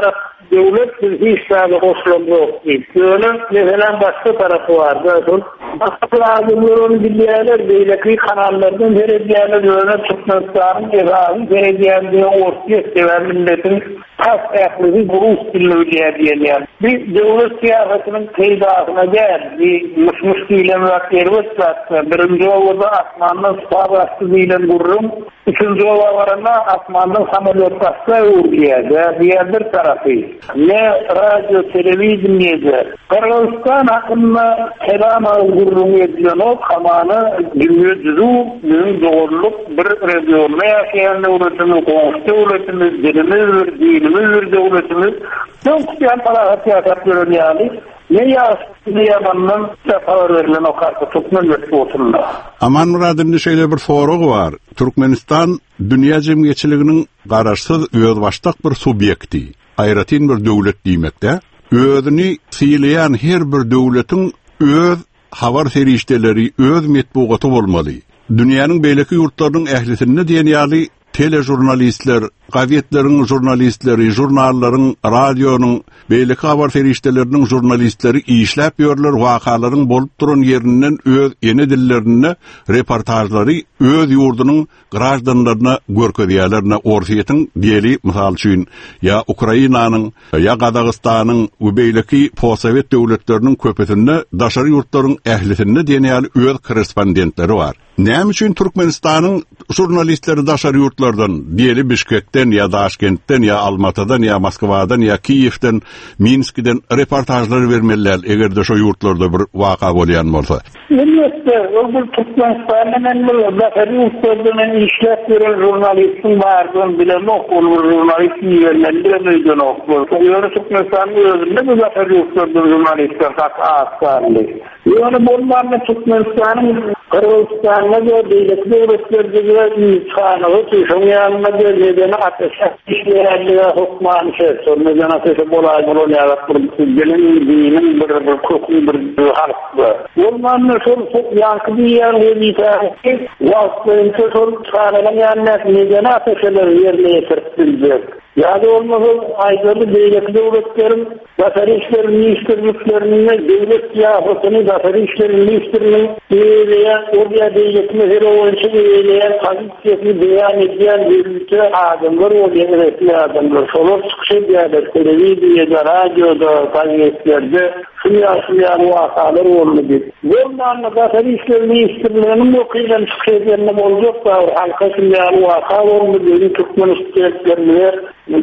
devlet hissâlı hoşlan yok değil. Böyle mesela başka tarafı var. Başka lazımların bilgiler beyleki kanallardan verebilirler. Böyle Türkmenistan'ın cezası verebilirler. Ortaya seven milletin tas ayaklığı bu üstünlüğüyle diyelim. Bir devlet siyasetinin teydasına gel. Bir mışmış diyelim vaktileri var. Birinci olada asmanın sabahsı diyelim vururum. Üçüncü olalarına asmanın sameliyot bassa uğurlayacak. Diğer bir tarafı. Ne radyo, televizyon neydi? Kırgızistan hakkında helama vururum edilen o kamanı dünya düzü, dünya doğruluk bir radyonla yaşayan devletimiz, konuştu devletimiz, dilimiz, dinimiz, devletimiz. Çok kutuyan parahat yasaklarını yani. Ne yaşlı yamanın sefer verilen o karşı tutman ve oturma. Aman Murad'ın şöyle bir foruğu var. Türkmenistan dünya cemiyetçiliğinin qararsız özbaşdaq bir subyekti. Aýratyn bir döwlet diýmekde. Özüni fiýleýän her bir döwletin öz habar ferişdeleri, öz metbugaty bolmaly. Dünýäniň beýleki ýurtlarynyň ählisini diýenýäli telejurnalistler, gazetlerin jurnalistleri, jurnallaryň, radionyň, beýleki habar ferişdeleriniň jurnalistleri işläp ýörler, wakalaryn bolup duran ýerinden öz ene dillerini, reportajlary öz ýurdunyň grajdanlaryna görkezýärlerine orfiýetin diýeli mysal üçin ya Ukrainanyň, ya Gazagystanyň we beýleki postsowet döwletleriniň köpetinde daşary ýurtlaryň ählisini diýenýäli öz korrespondentleri bar. Näme üçin Türkmenistanyň jurnalistleri daşary ýurtlardan, diýeli Bişkekden ya Daşkentden ya Almatydan ya Moskwadan ya Kiýewden, Minskden reportajlar bermeliler egerde şo ýurtlarda bir waka bolýan bolsa. Elbette, o bir Türkmenistan'ın daşary ýurtlardan işläp beren jurnalistin bardygyny bilen ok, ol jurnalist ýerlerinde ok. Ýöne Türkmenistan'ın özünde bu daşary ýurtlardan jurnalistler tak asarly. Ýöne bolmanda Türkmenistan'ın Kırgızistan'da da devlet devletlerde imkanı tuşmayanına geldiğine ateşe işleyenliğe hukman şey sormayan ateşe bolay bolay yapıp gelin dinin bir bir kokun bir harf var. Olmanın çok yankı bir yer ve bir tane vaktin çok çağrılan yerler neden ateşeler yerine getirtilecek. Ya da olmazsa ayrıca devlet devletlerin daşary işler ministrliklerine devlet siyasatını daşary işler ministrliğinin veya oraya devletine her oyuncu veya pozisyonu beyan eden bir adamlar o devletli adamlar. Sonra çıkış ediyorlar televizyonda, radyoda, gazetelerde siyasi vakalar olmadı. Bundan daşary işler ministrliğinin okuyla çıkış edenler olacak da halka siyasi vaka olmadı. Türkmenistan'da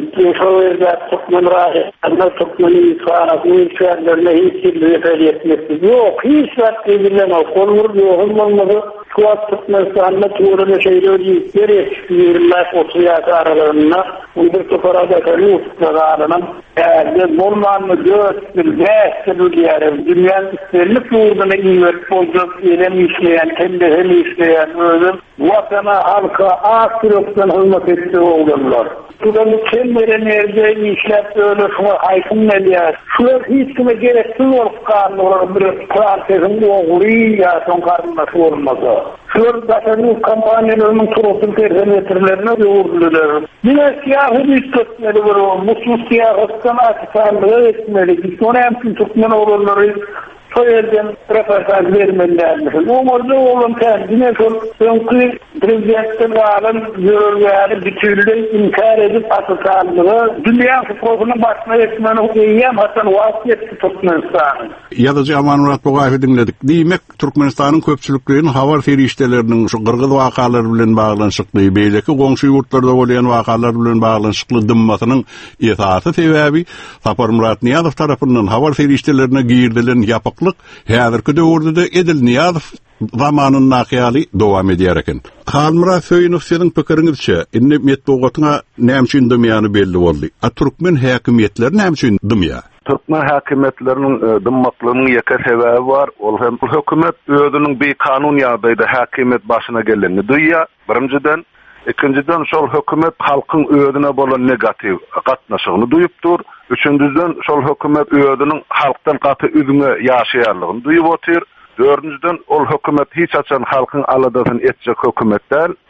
Şöyle Türkmen rahiyatlarına, Türkmen insanatının içerlerine hiç bir etmesi yok. Hiç vakti bilen o konur yok. Olmadı. Şu an Türkmenistan'da tuğrunu şeyleri yükleri yetiştirirler otuyatı aralarına. Uydur tufarada kalıyor tutarlarına. Eğer bulmanlı göğüstür, beğüstür diyelim. Dünyanın isterli tuğrunu iyi verip olacak. Elem işleyen, kendi hem işleyen özüm. Vatana, halka, asırıktan hırmat etti olurlar. Şuradan kendileri nerede işler öyle şuna haykın ne diyor. Şurada hiç kime gereksiz olup karnı olarak bir klarkesin oğlu ya son karnına olmasa. Şurada daşarı kampanyalarının turotun tersemetrlerine yoğurdular. Yine siyahı bir tutmalı var o. Mutsuz siyahısından akısanlığı etmeli. Biz ona hem tutmalı olurları soyelden röportaj vermelilerdir. Umarda oğlum kendine çünkü prezidentin alın yürürlüğünü bütünlüğü inkar edip asısallığı dünya futbolunun başına etmeni eyyem hatta vasiyeti Türkmenistan'ın. Yazıcı Aman Murat Boğayf'ı dinledik. Demek Türkmenistan'ın köpçülüklerinin havar feriştelerinin şu Kırgız vakalar bilen bağlanışıklığı, beyleki komşu yurtlarda olayan vakalar bilen bağlanışıklığı dımmasının esası sebebi Sapar Murat Niyazov tarafından havar feriştelerine giyirdilen yapık häzirki döwürde Edil Niyazov zamanın nakyali dowam edýärken. Halmura Söýünov senin pikiriňizçe, inni metbugatyna näme üçin dymýany belli boldy. A Türkmen häkimetleri näme üçin dymýar? Türkmen häkimetleriniň dymmaklygynyň ýeke sebebi bar. Ol hem hökümet özüniň bir kanun ýagdaýda häkimet başyna geleni duýýar. Birinciden, ikinciden şol hökümet halkyň özüne bolan negativ gatnaşygyny duýupdyr. Üçüncüden şol hökümet özüniň halkdan gaty üzüňe ýaşaýarlygyny duýup otyr. Dördüncüden ol hökümet hiç açan halkyň aladasyny etjek hökümet däl.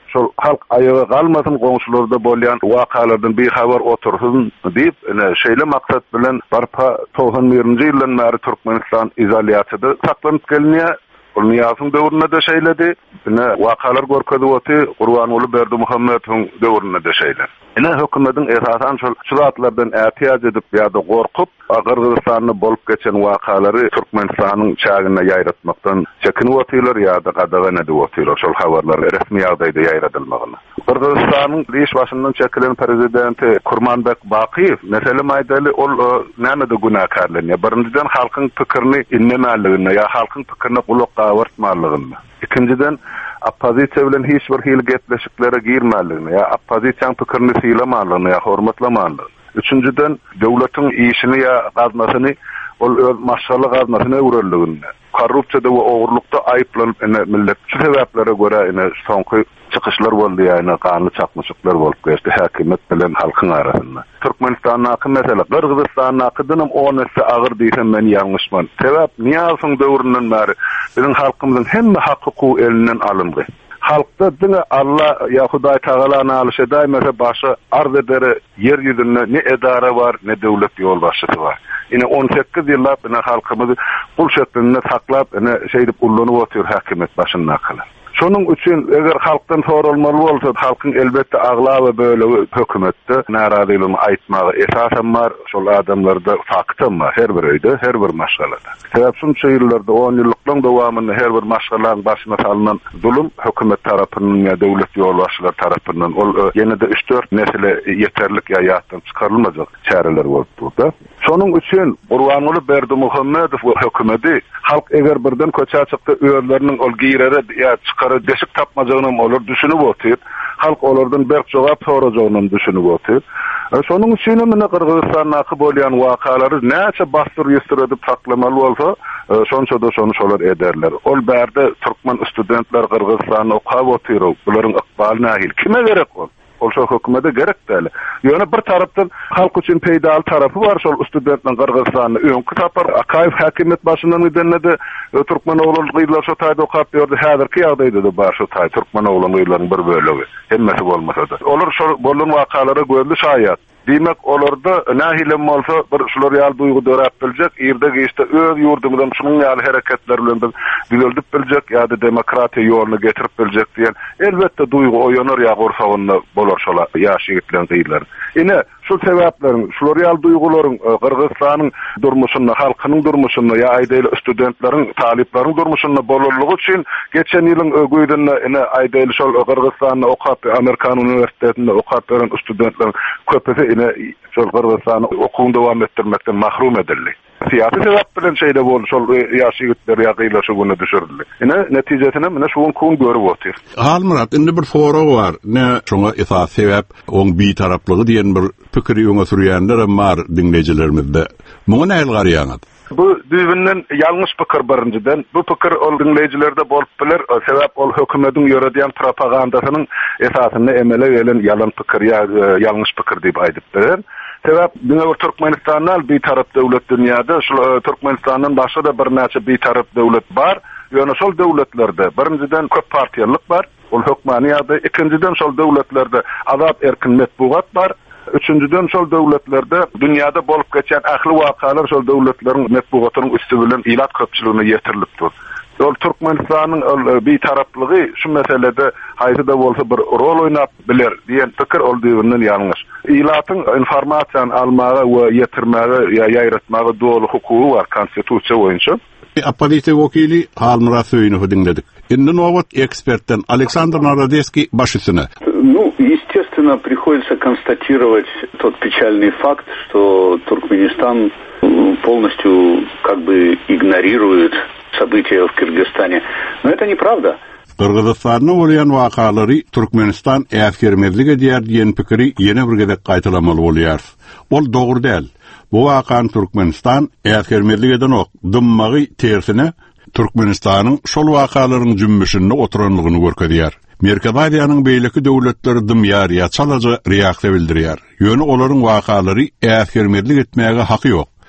şol halk ayağa kalmasın, goňşularda bolýan wakalardan bir habar otursun diýip, ene şeýle maksat bilen barpa doksan birinji ýyldan bäri Türkmenistan izolýasiýada saklanyp gelýär. Ol Niýazyň döwründe de şeýledi. Ene wakalar görkezip oty Gurbanuly Berdimuhammedowyň döwründe de şeýle. Ene hökümetiň esasan şol şulatlardan ätiýaz edip ýa-da gorkup Kyrgyzstanyny bolup geçen wakalary Türkmenistanyň çagyna ýaýratmakdan çekinip otyrlar ýa-da gadagan edip otyrlar şol habarlar resmi ýagdaýda ýaýratylmagyny. Kyrgyzstanyň liş başyndan çekilen prezidenti Kurmanbek Bakiýew mesele maýdaly ol näme de günakarlanýar. Birinciden halkyň pikirini inlemäligiне ýa halkyň pikirini gulak gawurtmalygyny. İkinciden oppozisiýa bilen hiç bir hili gepleşiklere girmäligiне ýa oppozisiýaň pikirini syýlamalygyny ýa hormatlamalygyny. Üçüncüden döwletiň işini ýa gazmasyny ol öz maşgaly gazmasyna öwreldigini. Korrupsiýada we ogurlukda aýplanyp ene millet şu sebeplere göre ene soňky çykyşlar boldy ýa-ni kanly çakmyşyklar bolup geçdi häkimet bilen halkyň arasynda. Türkmenistanyň haky mesele, Kyrgyzstanyň hakydynym on esse agyr diýsem men ýalňyşman. Sebäp Niýazyň döwründen bäri biziň halkymyzyň hemme hak hukuky elinden alındy. Halkda dine Allah ya Hudaý Taala alşeday mesela başa arz edere yer ýüzünde ne edara var ne döwlet ýolbaşçysy var. Ine on sekiz ýyllap ine halkymyzy bul şeklinde saklap ine şeýdip ullanyp otyr häkimet başynda kalan. Şonuň üçin eger halkdan sorulmaly bolsa, halkyň elbetde agla we böyle hökümetde narazylygyny aýtmagy esasen bar, şol adamlarda faktym bar, her bir öýde, her bir maşgalada. Sebäp şunça ýyllarda on ýyllykdan dowamında her bir maşgalaň başyna salynan zulüm hökümet tarapyndan ýa döwlet ýolbaşçylar tarapyndan ol ýene-de üç dört mesele ýeterlik ýa ýatdan çykarylmajak çäreler bolup durdy. Şonuň üçin Gurbanuly Berdimuhammedow hökümeti halk eger birden köçä çykdy, öýleriniň ol giýrere ýa çykary deşik tapmajagyny olar düşünip otyr. Halk olardan berk jogap sorajagyny düşünip otyr. Şonuň üçin mene Kyrgyzstanyň haky bolýan wakalary näçe bastyr ýetirip taklamaly bolsa, şonça da şonu şolar ederler. Ol bärde türkmen studentler Kyrgyzstanyny okap otyr, bularyň ykbaly nähil kime gerek ol? Ol şol hökümete gerek däl. Ýöne bir tarapdan halk üçin peýdal tarapy bar şol studentlaryň Kyrgyzstanyny öňkü tapar Akaýew häkimet başyndan gidenlerde türkmen oğlanlygylar şo taýda okap berdi. Häzirki ýagdaýda da bar şo taý türkmen oğlanlygylaryň bir bölegi. Hemmesi bolmasa da. Olar şol bolan wakalary gözli şaýat. Diýmek olarda nähilem bolsa bir şular ýaly duýgu dörap biljek, ýerde geçdi öz ýurdumyzdan şunuň ýaly hereketler bilen düzeltip biljek ýa-da demokratiýa ýoluna getirip biljek diýen elbetde duýgu oýanar ýa gorsagyny bolar şola ýaşygytlaryň diýler. Ine şu sebäplerin, şular ýaly duýgularyň Kyrgyzstanyň durmuşyna, halkynyň durmuşyna ýa aýdaýly studentleriň, taliplaryň durmuşyna bolarlygy üçin geçen ýylyň ögüýdünde ine aýdaýly şol Kyrgyzstanyň okap Amerikan universitetinde okap beren studentleriň köpüsi ine şol Kyrgyzstanyny okuwyny dowam etdirmekden mahrum edildi. Siyasi sebäp bilen şeýle boldy, şol ýaşygytlar ýagyla şu güne düşürdildi. Ine netijesinde mene şu gün görüp otyr. Halmurat, indi bir foro var. Ne şoňa esas sebäp oň bir taraplygy diýen bir pikiri ýöne sürýänler bar dinleýijilerimizde. Muňa näil garýaňyz? Bu düýbünden ýalňyş pikir birinciden. Bu pikir ol dinleýijilerde bolup biler, sebäp ol hökümetiň ýöredýän propagandasynyň esasyny emele gelen ýalan pikir ýa ýalňyş pikir diýip aýdyp bilen. Sebäp diňe Türkmenistanyň bir tarap döwlet dünýäde, şu Türkmenistanyň başga da bir näçe bir tarap döwlet bar. Ýöne şol döwletlerde birinciden köp partiýalyk bar, ol hökmaniyada, ikinciden şol döwletlerde azat erkin metbuat bar. Üçüncüden şol döwletlerde dünýäde bolup geçen ähli wakalar şol döwletleriň metbuatynyň üstü bilen ilat köpçüligine ýetirilipdir. Ol Türkmenistanyň bir taraplygy şu meselede haýsy da bolsa bir rol oýnap biler diýen pikir ol diýenden ýalňyş. Ilatyň informasiýany almagy we ýetirmäge ýa ýaýratmagy dogry hukuky var konstitusiýa boýunça. Оппозиция вакили Халмурат Сөйнов dinledik. Indi nowat ekspertden Александр Народецкий başysyny. Ну, естественно, приходится констатировать тот печальный факт, что Туркменистан полностью как бы игнорирует события в Кыргызстане. Но это неправда. Kırgızstan'ın bolýan wakalary Türkmenistan äskermezligi diýär diýen pikiri ýene bir gezek gaýtylamaly bolýar. Ol dogry däl. Bu wakan Türkmenistan äskermezligiden ok dymmagy tersine Türkmenistanyň şol wakalaryň jümmüşinde oturanlygyny görkezýär. Merkezadiýanyň beýleki döwletleri dymýar ýa çalaja reaksiýa bildirýär. Ýöne olaryň wakalary äskermezlik etmäge haky ýok.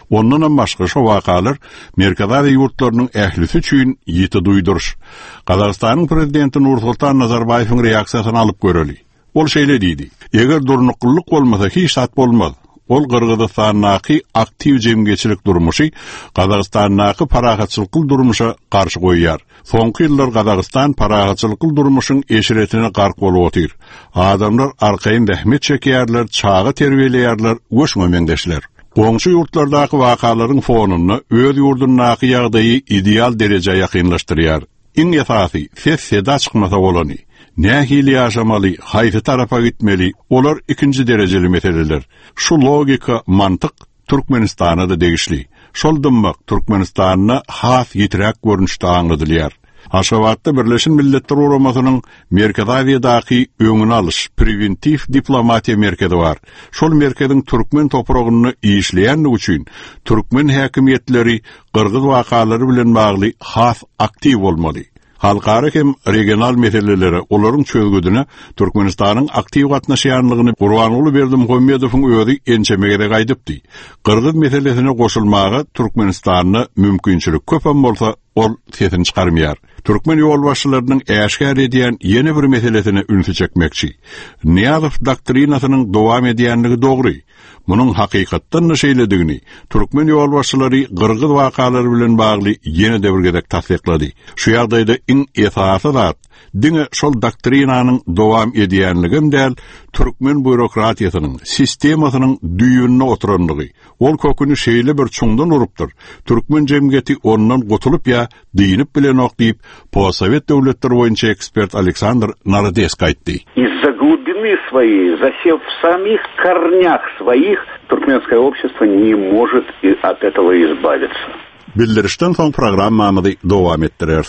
Ondan başga şu wakalar Merkezda ýurtlarynyň ählisi üçin ýeti duýduruş. Gazagystanyň prezidenti Nursultan Nazarbayewiň reaksiýasyny alyp göreli. Ol şeýle diýdi: "Eger durnuqlyk bolmasa hiç sat bolmaz. Ol Gırgızstanyň aktiv jemgyçilik durmuşy Gazagystanyň paragatçylyk durmuşa garşy goýýar. Soňky ýyllar Gazagystan paragatçylyk durmuşyň eşiretine gark bolup otyr. Adamlar arkaýyn rahmet çekýärler, çağı terbiýeleýärler, göçmemengdeşler. Goňşy ýurtlardaky wakalaryň fonuny öz ýurdundaky ýagdaýy ideal derejä ýakynlaşdyrýar. Iň ýasasy ses seda çykmasa bolany. Nähili ýaşamaly, haýsy tarafa gitmeli, olar ikinji derejeli meseleler. Şu logika, mantyk Türkmenistana da degişli. Şol dymmak Türkmenistanyna has ýitirak görnüşde aňladylýar. Aşgabatda Birleşen Milletler Uramasının Merkez Aziýadaky öňüni alyş, preventiv diplomatiýa merkezi bar. Şol merkeziň Türkmen topragyny işleýänligi üçin Türkmen häkimetleri Gırgız wakalary bilen bagly has aktiv bolmaly. Halkara hem regional meselelere olaryň çözgüdüne Türkmenistanyň aktiv gatnaşýanlygyny Gurbanuly Berdimuhammedowyň özi ençemegede gaýdypdy. Gırgız meselesine goşulmagy Türkmenistanyň mümkinçilik köpem bolsa ol sesini çykarmýar. Türkmen ýol başçylarynyň äşgär edýän ýene bir meselesine ünsü çekmekçi. Niýazow doktrinasynyň dowam edýänligi dogry. Munyň hakykatdan näşeýledigini Türkmen ýol başçylary Gırgız wakalary bilen bagly ýene de bir gezek tasdiklady. Şu ýagdaýda iň esasy zat diňe şol doktrinanyň dowam edýänligim däl Türkmen bürokratiýasynyň sistemasynyň düýünine oturanlygy. Ol köküni şeýle bir çuňdan urupdyr. Türkmen jemgyýeti ondan gotulup ýa diýinip bilen okdyp, Posowet döwletleri boýunça ekspert Aleksandr Narodesk aýtdy. Из-за глубины своей, засев в самих корнях своих, туркменское общество не может от этого избавиться. Bildirişden soň programmamyzy dowam etdirer.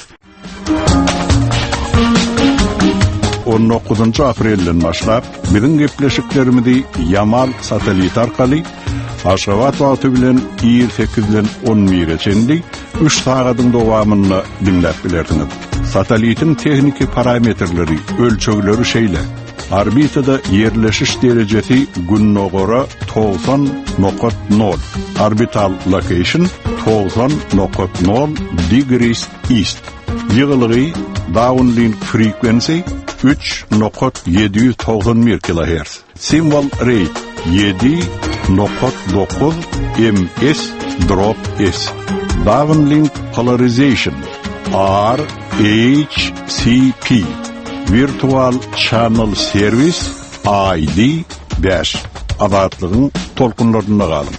on dokuzuncu aprelden başlap biziň gepleşiklerimizi Yamal satelit arkaly Aşgabat wagty bilen ýyl sekizden on bire çenli üç sagatyň dowamyny dinläp bilerdiňiz. Satelitin tehniki parametrleri, ölçögleri şeýle. Orbitada yerleşiş derejesi günnogora doksan nokta nol. Orbital location doksan nokta nol degrees east. Ýygylygy downlink frequency üç nokta yedi yüz doksan bir kilohertz. Symbol rate yedi nokta dokuz ms drop s. Downlink polarization R H C P. Virtual Channel Service I D beş. Adatlygyň tolkunlaryna galyn.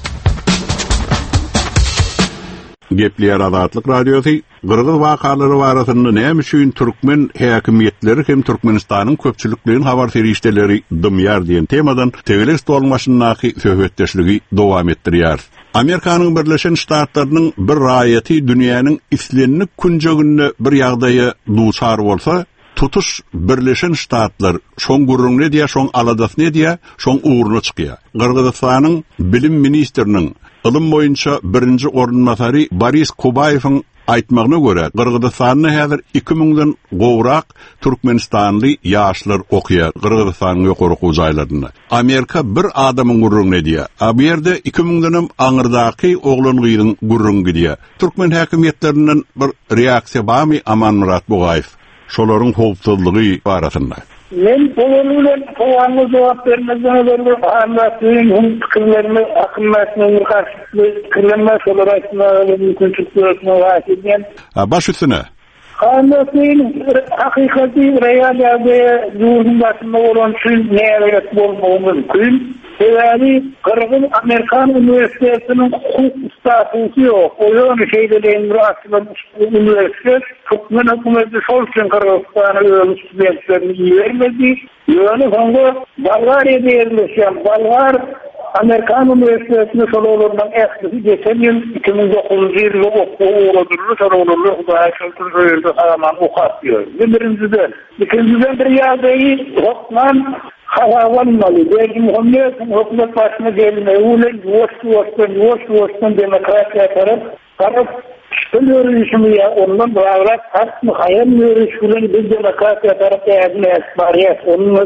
Gepleýär Adatlyk radiosi Gırgız wakalary barasynda näme üçin Türkmen häkimetleri hem Türkmenistanyň köpçülikliğiniň habar serişdeleri dymýar diýen temadan tegeles dolmaşyndaky söhbetdeşligi dowam etdirýär. Amerikanyň Birleşen Ştatlarynyň bir raýaty dünýäniň islenlik künjeginde bir ýagdaýa duçar bolsa, tutuş Birleşen Ştatlar şoň gurrunly diýe, şoň aladasny diýe, şoň uğruna çykýar. Gırgızstanyň bilim ministriniň ilim boýunça birinji ornmasary Boris Kubayewiň aýtmagyna görä, Gırgızstanyň häzir iki miňden gowrak türkmenistanly ýaşlar okýar Gırgızstanyň ýokary ýaýlarynda. Amerika bir adamyň gurrunly diýe. A bu ýerde iki miňden aňyrdaky oglan gyýyň gurrunly diýe. Türkmen häkimetlerinden bir reaksiýa barmy Aman Murat Bugaýew? Şolaryň howpsuzlygy barasynda. Men bolanyň sowalyna jogap bermezden öňe anlatyň pikirlerimi akymmatyny garşy kirlenme şolaryna mümkinçiliklerine wasytyn. Baş üstüne. Anlatyň hakykati realýada ýurdundasyna bolan şu näme bolmagy mümkin. Sebebi Kırgız Amerikan Üniversitesi'nin hukuk statüsü yok. O yüzden şeylerin rahatsızlığı üniversite Türkmen hükümeti şol için Kırgızistan'a öğrenci studentlerini iyi vermedi. Yani sonra Bulgarya'da yerleşen Bulgar Amerikan Üniversitesi'nin şol olurdan etkisi geçen yıl iki bin dokuzuncu yılda okuğu uğradırlı şol olurlu Hudaya Şöltün Röyer'de sağlanan okat diyor. Birinciden. İkinciden bir yağdayı hukman havalanmalı. Belki Muhammed'in hükümet başına gelme, ulen yuvaşlı yuvaştan, yuvaşlı yuvaştan demokrasiya taraf, taraf şüphel yürüyüşümü ya, ondan bağırak, taraf mı hayal yürüyüşüyle bir demokrasiya taraf değerli esbariyet. Onun adı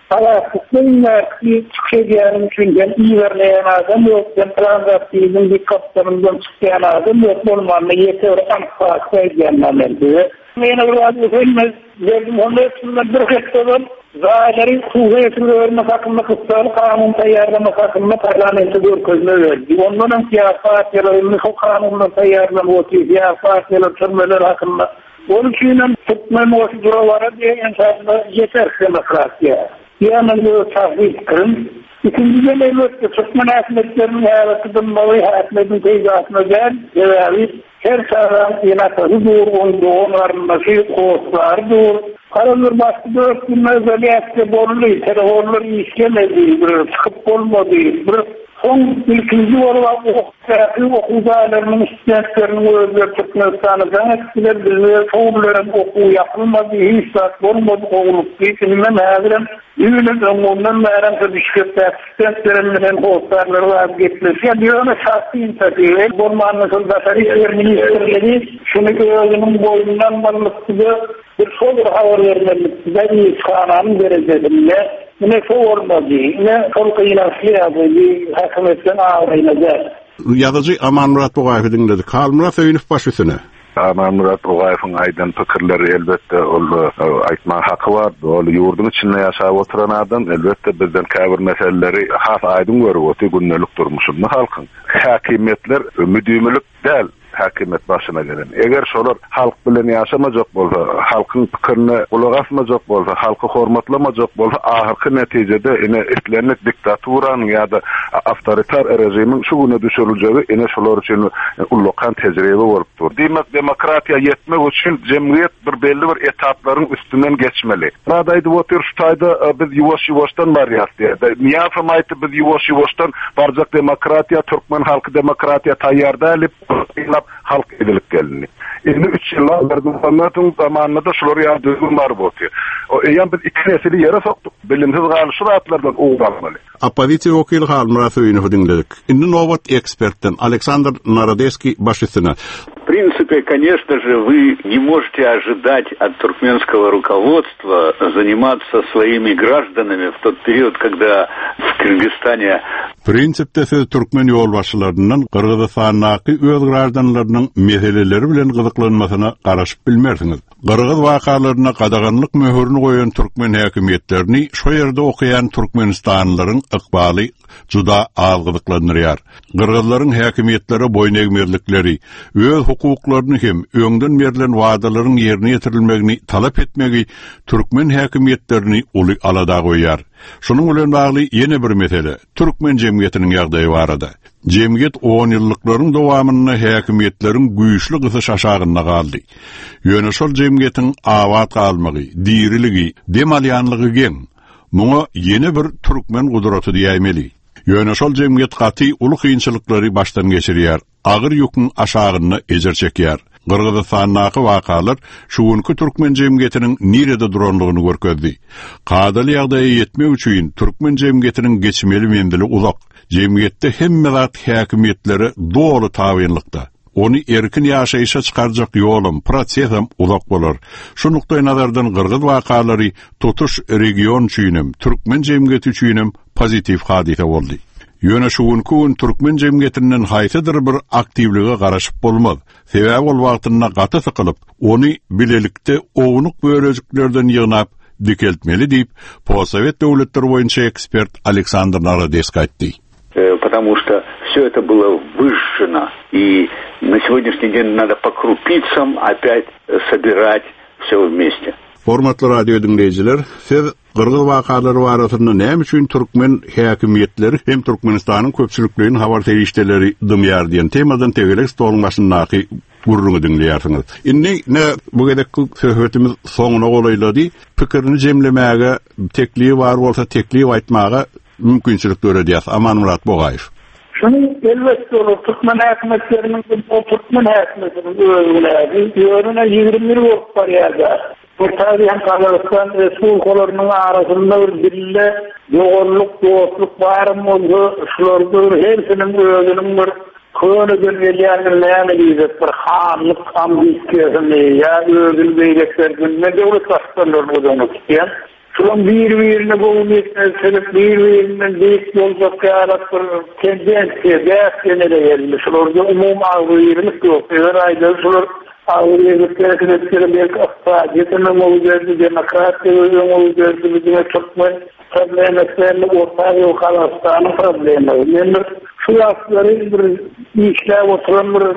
Alastıklarla ki çıkacağım için ben iyi vermeyen adam yok. Ben transaksiyonun bir kaptanından çıkayan adam yok. Olmanla yeter anfakta edilmenlerdi. Beni burada efendim verdim onun hepsinden bir hektarın zahirin kuvvetini vermek hakkında kıssalı kanun tayyarlamak hakkında parlamento görkezine verdi. Ondan siyasatçılarını o kanunla tayyarlamak için siyasatçılar tırmeler hakkında onun için tutmam o duralara diye insanlar yeter demokrasiya. Yani bu tahrikkın ikinciden elbette Türkmen hükümetlerinin hayatının balayı hükümetin teyzatına gel ve her taraftan yanatı dur, onların başı koğuşlar dur. Kararlar başka dört günler özellikle borlu, telefonları işlemedi, çıkıp olmadı. Son ikinci olarak okudalarının istediklerinin özleri Türkmenistan'dan etkiler bize soğurların oku yapılmadı, hiç saat olmadı olup geçinmem hadiren ünlü ondan meğerse düşkette asistentlerimden koğuşlarları vazgeçmiş. Ya diyor ona şahsi inisiyatif. Bormanın Dışişleri Ministerleri şunu gözünün boyundan varlıklığı bir soğur hava vermelikte bir kananın derecesinde ne soğurmadı, ne korkuyla siyahı bir hükümetten ağırlayacak. Yazıcı Aman Murat Boğayf'ı dinledik. Karl Murat Öyünüf başüsüne. Aman Murat Boğayf'ın aydan fikirleri elbette ol aytma hakkı var. Ol yurdun içinde yaşap oturan adam elbette bizden kabir meseleleri has aydın görüp otu günlük durmuşunu halkın. Hakimiyetler müdümülük değil. Hakimet başına gelen. Eğer şolar halk bilen yaşamacak bolsa, halkın fikirini kulak asmacak bolsa, halkı hormatlamacak bolsa, ahirki neticede ine etlenlik diktaturanın ya da avtoritar rejimin şu güne düşürüleceği ine şolar için ullokan tecrübe olup dur. Demek demokratiya yetmek için cemiyet bir belli bir etapların üstünden geçmeli. Radaydı otur şu tayda biz yuvaş yuvaştan varıyaz diye. Niyafamaydı biz yuvaş yuvaştan barcak demokratiya, Türkmen halkı demokratiya tayyarda elip halk edilik gelini. Şimdi üç yıllar verdiğimizin zamanında da şuları yardımcı var bu diyor. O yani biz iki nesili yere soktuk. Bilimsiz karşı rahatlardan uğralmalı. Оппозиция вокил Карл Murat Öyünüf'ü dinledik. Indi novat ekspertten Александр Народецкий başüstüne. В принципе, конечно же, вы не можете ожидать от туркменского руководства заниматься своими гражданами в тот период, когда в Кыргызстане... Prinsipte siz Türkmen yolbaşçılarından Kırgızistan'daki öz gражданlarının meseleleri bilen gyzyklanmasyna garaşyp bilmersiniz. Kırgız wakalarına qadaganlyk möhürünü goýan Türkmen häkimetlerini şo ýerde okuyan Türkmenistanlylaryň ykbaly juda az gyzyklandyrýar. Kırgızlaryň häkimetlere boyun egmerlikleri, öz hukuklaryny hem öňden berilen wagdalaryň ýerine ýetirilmegini talap etmegi Türkmen häkimetlerini uly alada goýar. Şunun bilen bagly ýene bir mesele, Türkmen jemgyýetiniň ýagdaýy barada. Jemgyýet on ýyllyklaryň dowamyny häkimetleriň güýçli gysyş aşagyna galdy. Ýöne şol jemgyýetiň awat galmagy, diriligi, demalýanlygy geň. Muňa ýene bir Türkmen gudraty diýmeli. Ýöne şol jemgyýet gaty uly kynçylyklary başdan geçirýär, agyr ýükün aşagyna ejer çekýär. Kırgızistan'daki vakalar şugunki Türkmen jemgyýetiniň nirede duranlygyny görkezdi. Kadaly ýagdaýa ýetmek üçin Türkmen jemgyýetiniň geçmeli mendili uzak. Jemgyýetde hemme zat häkimetleri dogry tabynlykda. Onu erkin ýaşaýyşa çykarjak ýolum, prosesem uzak bolar. Şu nukdaý nazardan Kırgız wakalary tutuş region üçinem, Türkmen jemgyýeti üçinem pozitiv hadise boldy. Ýöne şugunki Türkmen jemgyýetiniň haýsydyr bir aktivlige garaşyp bolmaz. Sebäbi ol wagtyna gaty sykylyp, ony bilelikde ownuq börejiklerden ýygnap dikeltmeli diýip, Possovet döwletleri boýunça ekspert Александр Народецкий aýtdy. Потому что все это было выжжено, и на сегодняшний день надо по крупицам опять собирать все вместе. Hormatly radio dinleyijiler, siz Kırgız wakalary barasynda näme üçin Türkmen häkimetleri hem Türkmenistanyň köpçülikliginiň habar terişdeleri dymýar diýen temadan tegelik stoluň başyndaky gurruňy dinleýärsiňiz. Indi ne bu gedekki söhbetimiz soňuna golaýlady, pikirini jemlemäge, tekliği bar bolsa tekliği aýtmaga mümkinçilik görediýäs. Aman Murat Boğaýew. Şunu elbette olur, Türkmen häkimetleriniň bu Türkmen häkimetiniň öwrüleri, ýörüne ýygrimi bir wagt bar ýa-da. Tarihan Kazakistan Respublikalarının arasında bir dille doğruluk, dostluk barım oldu. Şulardır hepsinin özünün bir köyünü gönderleyenler neyene diyecek bir hanlık ambisiyasını ya özül beyliklerinin ne devlet başkanlarını ödemek isteyen. Şulan bir-birine gowun etmezselip, bir-birinden deyip yolcak yarat bir tendensiye, değerkenele gelmiş. Şularda umum ağırlık yok. Eğer ayda şular ağırlık tereketleri belki akta, yetenem olacağız, demokrasiya olacağız, bizime çokma problemetlerini ortaya yok Alastan'ın problemi. Yani şu asları bir işler oturan bir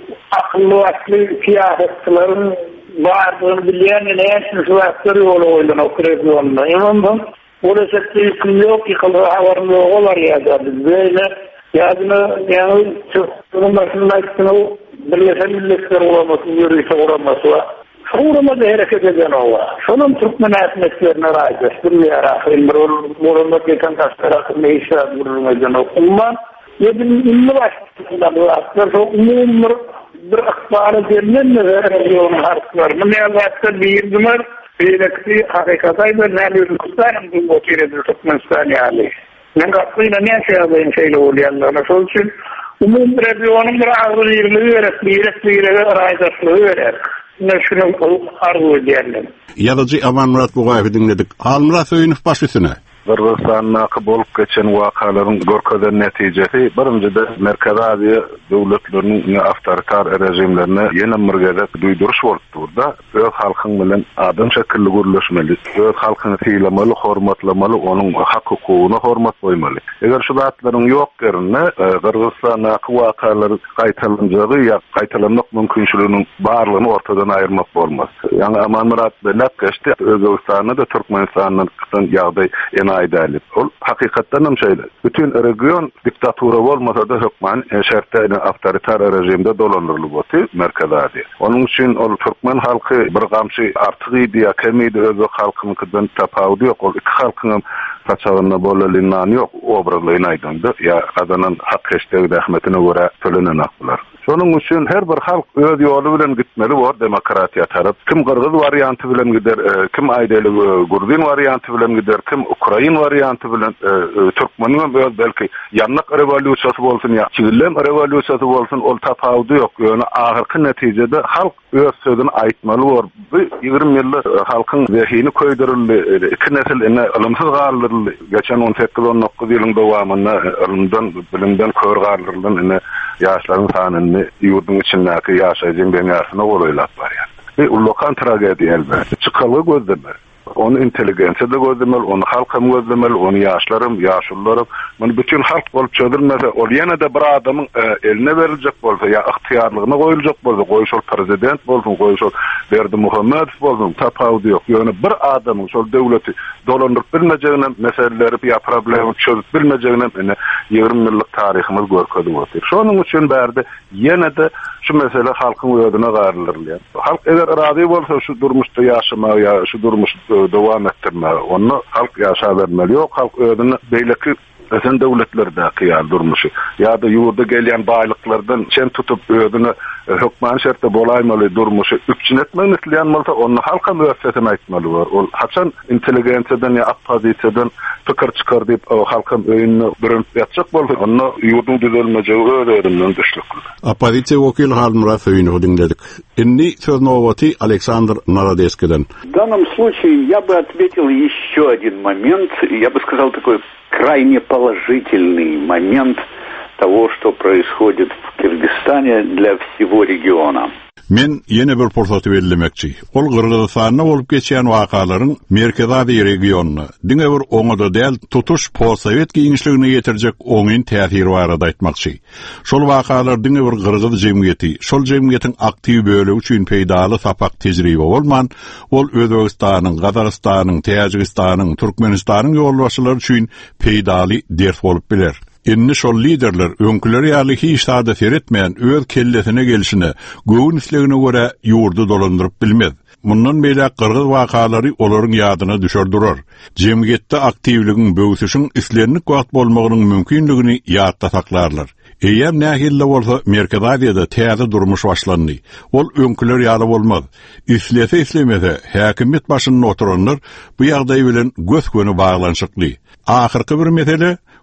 akıllı aklı siyasetçilerin varlığını bilen en şu asları yolu oyunu okuyup yolunda. Emandan orası yıkım yok, yıkılır havarın yok olar ya da böyle yadını yani bunun başında işte Birleşen Milletler uğraması, yürüyüşe uğraması var. Uğramada hareket eden o var. Şunun Türkmen etmeklerine raydır. Bir yara, bir uğramda geçen kaçtarakın ne işe vurulmadan okunman. Yedin ünlü başlıkında bu aslar. Umum bir akbarı denilen de region harflar. Bu ne azatda bir dümür, bir eksi hakikatay bir nalürün kustanım bu otiredir Türkmenistan yani. Ben katkıyla ne şey yapayım şeyle oluyanlarına. Sol için umum bir regionun bir ağır yerliği verek, bir eksi bir raydaşlığı verek. Şunu arzu diyelim. Yalıcı Aman Murat Buğayf'ı dinledik. Almurat Öyünüf başüsüne. Kırgızstan'a bolup geçen vakaların görkeden neticesi birinci de Merkez Aziya devletlerinin avtoritar rejimlerine yeni mürgede duyduruş bolupdy. Öz halkın bilen adam şekilli gürleşmeli, öz halkyny syylamaly, hormatlamaly, onun hak hukugyna hormat goýmaly. Eger şu zatlaryň ýok gerine Kırgızstan'a wakalary gaýtalanjagy ýa gaýtalanmak mümkinçiliginiň barlygyny ortadan aýyrmak bolmaz. Ýani Aman Murat belap geçdi. Özbekistanyň da Türkmenistanyň ýagdaý aýdalyp. Ol hakykatdan hem şeýle. Bütün region diktatura bolmasa da hökman şertlerine avtoritar rejimde dolandyrylyp boldy Merkez Aziya. Onun üçin ol Türkmen halky bir gamçy artyk idi ýa kemidi özü halkynykydan tapawdy ýok. Ol iki halkyň saçagyna bolalynany ýok, obralyny aýdandy. Ýa adanan hak heştegi rahmetine görä tölenen haklar. Şonun üçin her bir halk öz ýolu bilen gitmeli bor demokratiýa tarap. Kim Kırgız varianty bilen gider, kim aýdaly Gurdin varianty bilen gider, kim Ukrain varianty bilen Türkmeniň öz belki ýanlyk rewolýusiýasy bolsun ýa çigillem rewolýusiýasy bolsun, ol tapawdy ýok. Ýöne ahyrky netijede halk öz sözüni aýtmaly bor. Bu ýygrimi ýyllyk halkyň zehini köýdürildi, iki nesil ene ılımsız garlyryldy. Geçen on sekiz on dokuz ýylyň dowamynda ılımdan bilimden kör garlyryldy ene ýaşlaryň sanyny ýurdun içindäki ýaşaýjyn beňärine golaýlap barýar. E ulokan tragediýa elbetde. Çykaly gözlemler. Onu inteligensiya da gözlemeli, onu halkam gözlemeli, onu yaşlarım, yaşlılarım. Bunu bütün halk bolup çözülmese, ol yana da bir adamın e, eline verilecek bolsa, ya ihtiyarlığına koyulacak bolsa, koyuş ol prezident bolsun, koyuş ol Berdi Muhammed bolsun, tapawdy yok. Yani bir adamın şol devleti dolandırıp bilmejegine, meseleleri ya problemi çözüp bilmejegine, yani ýygrimi ýyllyk tarihimiz görkedi boldy. Şonun üçin bärde yana da şu mesele halkın öýüdüne garylýar. Halk eger razy bolsa şu durmuşda ýaşama ya şu durmuşda dowam etdirme, onu halk ýaşa bermeli. Ýok, halk öýüdüne beýleki esen dowletlerde ýa durmuşy ýa-da ýurda gelýän baýlyklardan çen tutup öýüdüne hökman şertde bolaýmaly durmuşy üçin etmegini isleýän bolsa, onu halka müessesine aýtmaly bar. Ol haçan inteligensiýadan ýa opozisiýadan pikir çykar diýip halka öýüne birinip ýatjak bolsa, onu ýurdun düzelmejegi öýünden düşlük. Opozisiýa wekili Almurat Öyünüf dinledik. Inni söz nowbaty Aleksandr Narodesky'den. В данном случае я бы ответил еще один момент, я бы сказал такой крайне положительный момент того, что происходит в Кыргызстане для всего региона. Men yeni bir pursat bellemekçi. Ol Kırgızstanyna bolup geçýän wakalaryň Merkez Aziya regionuny diňe bir oňada däl tutuş post-sowet giňişligine ýetirjek oňyn täsiri barada aýtmakçy. Şol wakalar diňe bir Kırgız jemgyýeti, şol jemgyýetiň aktiw bölegi üçin peýdaly sapak tejribe bolman, ol Özbegistanyň, Gazagystanyň, Täjikistanyň, Türkmenistanyň ýolbaşçylary üçin peýdaly ders bolup biler. Inni şol liderler öňküleri ýaly hiç tada seretmeýän öz kellesine gelişine, göwün islegine görä ýurdu dolandyryp bilmez. Mundan beýle Kırgız wakalary olaryň ýadyna düşerdirer. Jemgyýetde aktiwligiň böwsüşiň islenlik wagt bolmagynyň mümkinligini ýadda saklarlar. Eýer nähille bolsa Merkez Aziýada täze durmuş başlandy. Ol öňküler ýaly bolmaz. Islese islemese häkimet başynda oturanlar bu ýagdaý bilen göz göni baglanşykly. Ahyrky bir mesele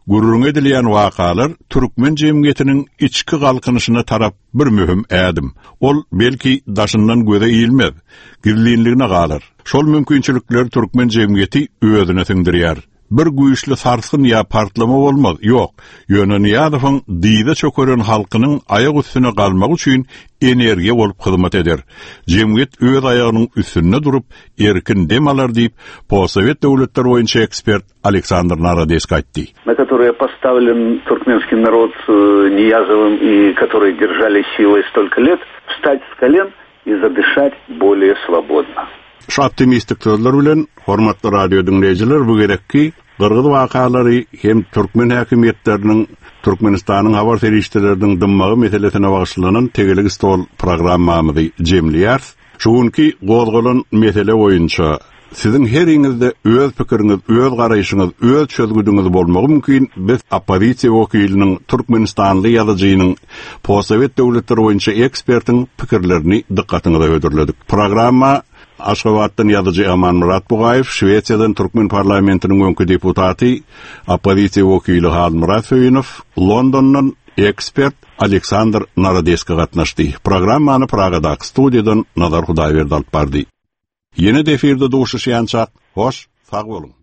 gurrun edilen wakalar Türkmen jemgyýetiniň içki galkynyşyna tarap bir mühim ädim. Ol belki daşyndan göze iýilmez, girliňligine galar. Şol mümkinçilikler Türkmen jemgyýeti özüne siňdirýär. Bir güýçli sarsgyn ýa partlama bolmaz. Ýok, Ýöne-Niýazowyň diýde çökeren halkynyň aýak üstüne galmagy üçin energiýa bolup hyzmat eder. Jemgyýet öz aýagynyň üstünde durup erkin dem alar diýip Posowet döwletler boýunça ekspert Александр Народецк aýtdy. На которые поставлен туркменский народ Ниязовым и которые держали силой столько лет, встать с колен и задышать более свободно. Şu optimistik sözler bilen hormatly radio dinleyijiler, bu gerekki gyrgyz wakalary hem türkmen häkimetleriniň Türkmenistanyň habar serişçileriniň dymmagy meselesine bagşylanan tegelik stol programmamyzy jemleýär. Şuňky gozgolan mesele boýunça siziň heriňizde öz pikiriňiz, öz garaýşyňyz, öz çözgüdüňiz bolmagy mümkin. Biz opozisiýa wekiliniň Türkmenistanly ýazyjynyň Posowet döwletleri boýunça ekspertiň pikirlerini dikkatyňize ödürledik. Programma Aşgabatdan ýazyjy Aman Murat Bugaýew, Şweýçýadan Türkmen parlamentiniň öňkü deputaty, opozisiýa wekili Halym Rasowynow, Londondan ekspert Aleksandr Narodecka gatnaşdy. Programmany Pragadaky studiýadan Nazar Hudaýberdi alyp bardy. Ýene de efirde duşuşýançak, hoş, sag bolun.